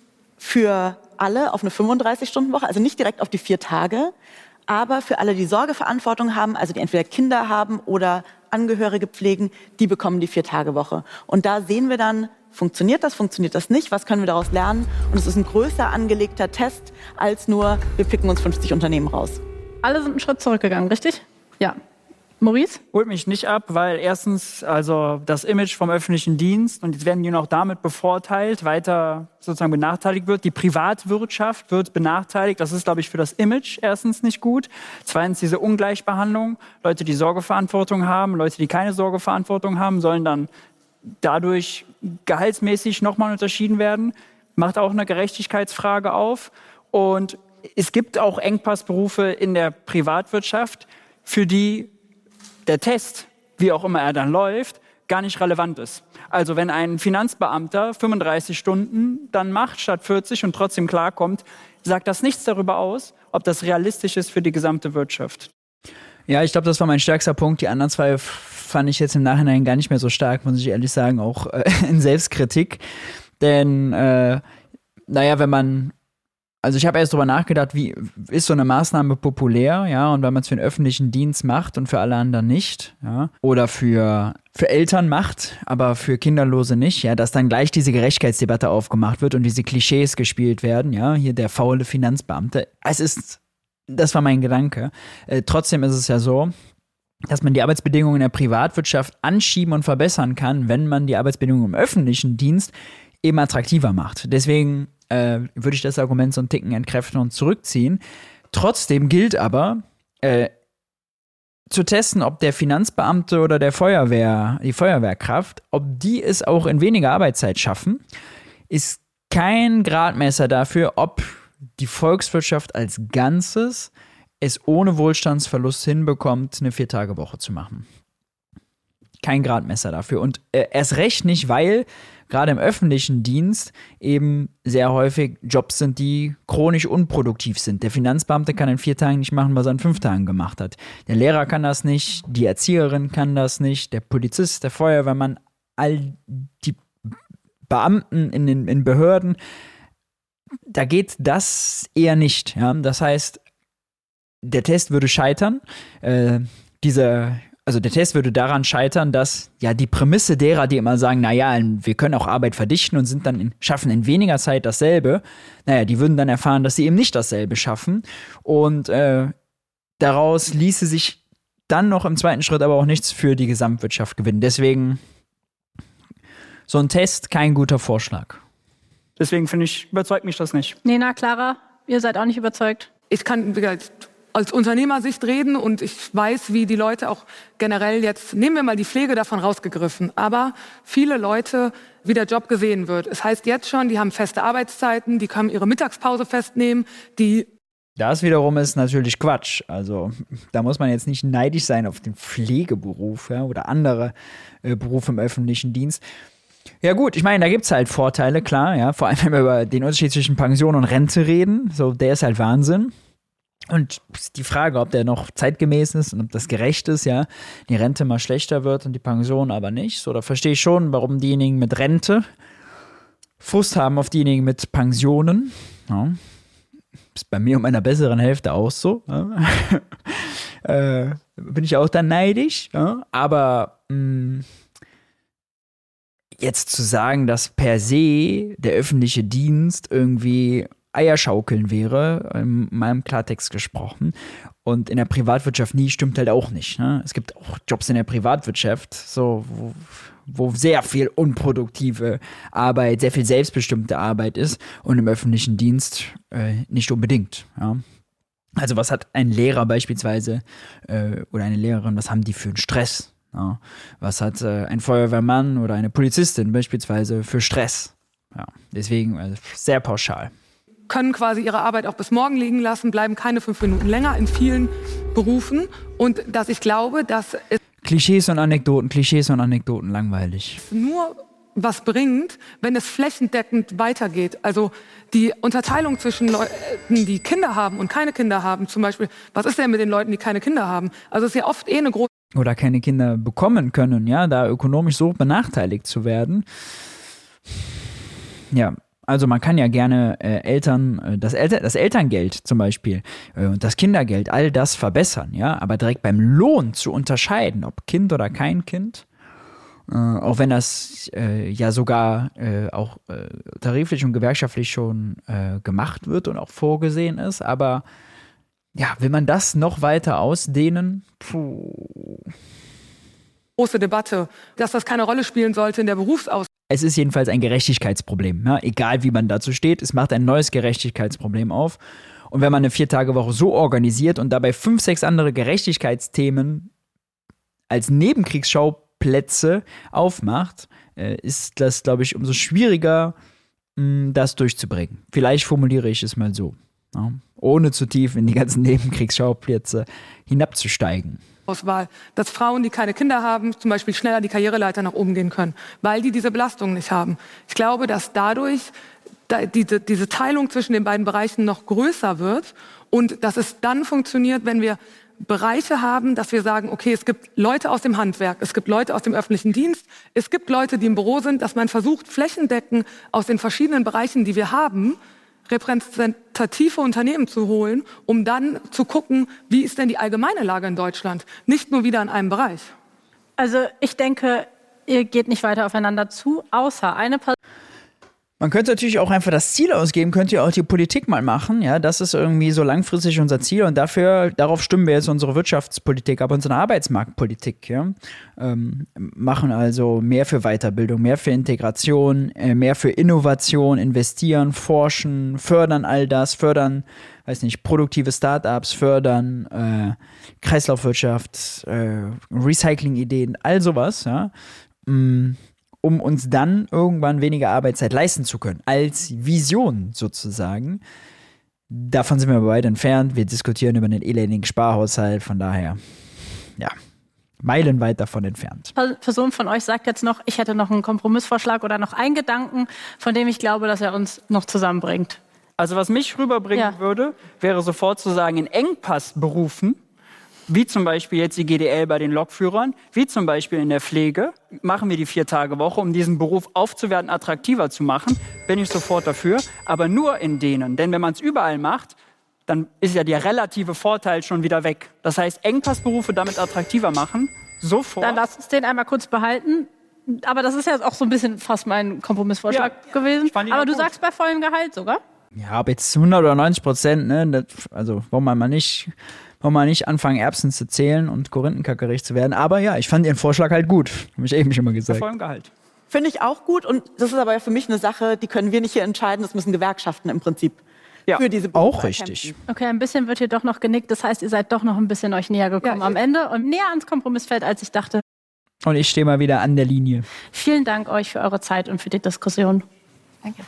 D: für alle auf eine 35-Stunden-Woche, also nicht direkt auf die 4 Tage, aber für alle, die Sorgeverantwortung haben, also die entweder Kinder haben oder Angehörige pflegen, die bekommen die 4-Tage-Woche. Und da sehen wir dann, funktioniert das nicht, was können wir daraus lernen? Und es ist ein größer angelegter Test als nur, wir picken uns 50 Unternehmen raus.
B: Alle sind einen Schritt zurückgegangen, richtig? Ja. Maurice?
E: Holt mich nicht ab, weil erstens also das Image vom öffentlichen Dienst und jetzt werden die noch damit bevorteilt, weiter sozusagen benachteiligt wird. Die Privatwirtschaft wird benachteiligt. Das ist, glaube ich, für das Image erstens nicht gut. Zweitens diese Ungleichbehandlung. Leute, die Sorgeverantwortung haben, Leute, die keine Sorgeverantwortung haben, sollen dann dadurch gehaltsmäßig nochmal unterschieden werden. Macht auch eine Gerechtigkeitsfrage auf. Und es gibt auch Engpassberufe in der Privatwirtschaft, für die der Test, wie auch immer er dann läuft, gar nicht relevant ist. Also wenn ein Finanzbeamter 35 Stunden dann macht statt 40 und trotzdem klarkommt, sagt das nichts darüber aus, ob das realistisch ist für die gesamte Wirtschaft.
A: Ja, ich glaube, das war mein stärkster Punkt. Die anderen 2 fand ich jetzt im Nachhinein gar nicht mehr so stark, muss ich ehrlich sagen, auch in Selbstkritik. Denn, wenn man Also ich habe erst drüber nachgedacht, wie ist so eine Maßnahme populär, ja, und wenn man es für den öffentlichen Dienst macht und für alle anderen nicht, ja, oder für Eltern macht, aber für Kinderlose nicht, ja, dass dann gleich diese Gerechtigkeitsdebatte aufgemacht wird und diese Klischees gespielt werden, ja, hier der faule Finanzbeamte. Das war mein Gedanke. Trotzdem ist es ja so, dass man die Arbeitsbedingungen in der Privatwirtschaft anschieben und verbessern kann, wenn man die Arbeitsbedingungen im öffentlichen Dienst eben attraktiver macht. Deswegen würde ich das Argument so einen Ticken entkräften und zurückziehen. Trotzdem gilt aber, zu testen, ob der Finanzbeamte oder die Feuerwehrkraft, ob die es auch in weniger Arbeitszeit schaffen, ist kein Gradmesser dafür, ob die Volkswirtschaft als Ganzes es ohne Wohlstandsverlust hinbekommt, eine 4-Tage-Woche zu machen. Kein Gradmesser dafür. Und erst recht nicht, weil gerade im öffentlichen Dienst eben sehr häufig Jobs sind, die chronisch unproduktiv sind. Der Finanzbeamte kann in 4 Tagen nicht machen, was er in 5 Tagen gemacht hat. Der Lehrer kann das nicht, die Erzieherin kann das nicht, der Polizist, der Feuerwehrmann, all die Beamten in Behörden, da geht das eher nicht. Ja? Das heißt, der Test würde scheitern. Der Test würde daran scheitern, dass ja die Prämisse derer, die immer sagen, naja, wir können auch Arbeit verdichten und schaffen in weniger Zeit dasselbe, die würden dann erfahren, dass sie eben nicht dasselbe schaffen. Und daraus ließe sich dann noch im zweiten Schritt aber auch nichts für die Gesamtwirtschaft gewinnen. Deswegen so ein Test kein guter Vorschlag.
E: Deswegen überzeugt mich das nicht.
B: Nena, Clara, ihr seid auch nicht überzeugt?
F: Ich kann als Unternehmersicht reden und ich weiß, wie die Leute auch generell jetzt, nehmen wir mal die Pflege davon rausgegriffen, aber viele Leute, wie der Job gesehen wird. Es heißt jetzt schon, die haben feste Arbeitszeiten, die können ihre Mittagspause festnehmen,
A: Das wiederum ist natürlich Quatsch. Also da muss man jetzt nicht neidisch sein auf den Pflegeberuf, ja, oder andere Berufe im öffentlichen Dienst. Ja gut, ich meine, da gibt es halt Vorteile, klar, ja, vor allem wenn wir über den Unterschied zwischen Pension und Rente reden, so, der ist halt Wahnsinn. Und die Frage, ob der noch zeitgemäß ist und ob das gerecht ist, ja, die Rente mal schlechter wird und die Pension aber nicht. So, da verstehe ich schon, warum diejenigen mit Rente Frust haben auf diejenigen mit Pensionen. Ja. Ist bei mir und meiner besseren Hälfte auch so. Ja. Bin ich auch dann neidisch. Ja. Aber jetzt zu sagen, dass per se der öffentliche Dienst irgendwie Eierschaukeln wäre, in meinem Klartext gesprochen. Und in der Privatwirtschaft nie, stimmt halt auch nicht. Ne? Es gibt auch Jobs in der Privatwirtschaft, so, wo sehr viel unproduktive Arbeit, sehr viel selbstbestimmte Arbeit ist und im öffentlichen Dienst nicht unbedingt. Ja? Also was hat ein Lehrer beispielsweise oder eine Lehrerin, was haben die für einen Stress? Ja? Was hat ein Feuerwehrmann oder eine Polizistin beispielsweise für Stress? Ja, deswegen sehr pauschal.
F: Können quasi ihre Arbeit auch bis morgen liegen lassen, bleiben keine 5 Minuten länger in vielen Berufen. Und dass ich glaube, dass es
A: Klischees und Anekdoten, langweilig.
F: Nur was bringt, wenn es flächendeckend weitergeht. Also die Unterteilung zwischen Leuten, die Kinder haben und keine Kinder haben, zum Beispiel, was ist denn mit den Leuten, die keine Kinder haben? Also es ist ja oft eine große...
A: Oder keine Kinder bekommen können, ja, da ökonomisch so benachteiligt zu werden. Ja, also man kann ja gerne das Elterngeld zum Beispiel und das Kindergeld, all das verbessern, ja, aber direkt beim Lohn zu unterscheiden, ob Kind oder kein Kind, auch wenn das ja sogar auch tariflich und gewerkschaftlich schon gemacht wird und auch vorgesehen ist, aber ja, will man das noch weiter ausdehnen?
F: Große Debatte, dass das keine Rolle spielen sollte in der Berufsausbildung.
A: Es ist jedenfalls ein Gerechtigkeitsproblem. Ja? Egal wie man dazu steht, es macht ein neues Gerechtigkeitsproblem auf. Und wenn man eine 4-Tage-Woche so organisiert und dabei 5, 6 andere Gerechtigkeitsthemen als Nebenkriegsschauplätze aufmacht, ist das, glaube ich, umso schwieriger, das durchzubringen. Vielleicht formuliere ich es mal so. Ja? Ohne zu tief in die ganzen Nebenkriegsschauplätze hinabzusteigen.
F: Auswahl, dass Frauen, die keine Kinder haben, zum Beispiel schneller die Karriereleiter nach oben gehen können, weil die diese Belastung nicht haben. Ich glaube, dass dadurch diese Teilung zwischen den beiden Bereichen noch größer wird und dass es dann funktioniert, wenn wir Bereiche haben, dass wir sagen, okay, es gibt Leute aus dem Handwerk, es gibt Leute aus dem öffentlichen Dienst, es gibt Leute, die im Büro sind, dass man versucht, flächendeckend aus den verschiedenen Bereichen, die wir haben, repräsentative Unternehmen zu holen, um dann zu gucken, wie ist denn die allgemeine Lage in Deutschland, nicht nur wieder in einem Bereich.
B: Also ich denke, ihr geht nicht weiter aufeinander zu, außer eine Person.
A: Man könnte natürlich auch einfach das Ziel ausgeben, könnt ihr auch die Politik mal machen, ja, das ist irgendwie so langfristig unser Ziel und darauf stimmen wir jetzt unsere Wirtschaftspolitik, aber unsere Arbeitsmarktpolitik, ja, machen also mehr für Weiterbildung, mehr für Integration, mehr für Innovation, investieren, forschen, fördern all das, fördern, weiß nicht, produktive Startups, fördern Kreislaufwirtschaft, Recycling-Ideen, all sowas, ja, um uns dann irgendwann weniger Arbeitszeit leisten zu können, als Vision sozusagen. Davon sind wir aber weit entfernt. Wir diskutieren über einen elendigen Sparhaushalt, von daher, ja, meilenweit davon entfernt.
B: Person von euch sagt jetzt noch, ich hätte noch einen Kompromissvorschlag oder noch einen Gedanken, von dem ich glaube, dass er uns noch zusammenbringt.
E: Also was mich rüberbringen würde, wäre sofort zu sagen, in Engpassberufen, wie zum Beispiel jetzt die GDL bei den Lokführern, wie zum Beispiel in der Pflege, machen wir die 4-Tage-Woche, um diesen Beruf aufzuwerten, attraktiver zu machen, bin ich sofort dafür, aber nur in denen. Denn wenn man es überall macht, dann ist ja der relative Vorteil schon wieder weg. Das heißt, Engpassberufe damit attraktiver machen, sofort.
B: Dann lass uns den einmal kurz behalten. Aber das ist ja auch so ein bisschen fast mein Kompromissvorschlag gewesen. Aber du sagst bei vollem Gehalt sogar?
A: Ja, aber jetzt 100 oder 90%, ne, also wollen wir mal nicht anfangen, Erbsen zu zählen und korinthenkackerig zu werden. Aber ja, ich fand ihren Vorschlag halt gut. Habe ich eben schon mal gesagt.
E: Bei vollem Gehalt.
D: Finde ich auch gut. Und das ist aber für mich eine Sache, die können wir nicht hier entscheiden. Das müssen Gewerkschaften im Prinzip für diese Berufe
A: auch richtig.
D: erkämpfen.
B: Okay, ein bisschen wird hier doch noch genickt. Das heißt, ihr seid doch noch ein bisschen euch näher gekommen am Ende und näher ans Kompromissfeld, als ich dachte.
A: Und ich stehe mal wieder an der Linie.
B: Vielen Dank euch für eure Zeit und für die Diskussion.
C: Danke.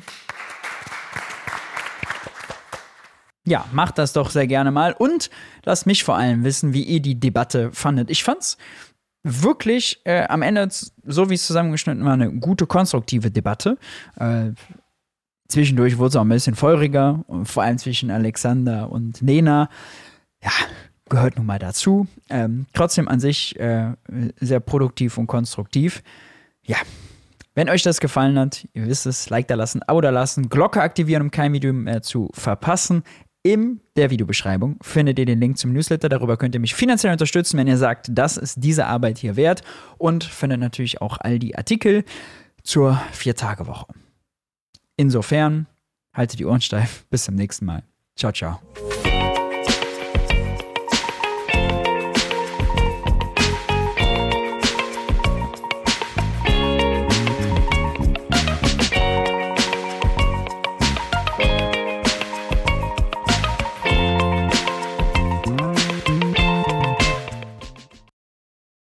A: Ja, macht das doch sehr gerne mal und lasst mich vor allem wissen, wie ihr die Debatte fandet. Ich fand's wirklich am Ende, so wie es zusammengeschnitten war, eine gute, konstruktive Debatte. Zwischendurch wurde es auch ein bisschen feuriger, vor allem zwischen Alexander und Lena. Ja, gehört nun mal dazu. Trotzdem an sich sehr produktiv und konstruktiv. Ja, wenn euch das gefallen hat, ihr wisst es, Like da lassen, Abo da lassen, Glocke aktivieren, um kein Video mehr zu verpassen. In der Videobeschreibung findet ihr den Link zum Newsletter. Darüber könnt ihr mich finanziell unterstützen, wenn ihr sagt, das ist diese Arbeit hier wert. Und findet natürlich auch all die Artikel zur 4-Tage-Woche. Insofern, haltet die Ohren steif. Bis zum nächsten Mal. Ciao, ciao.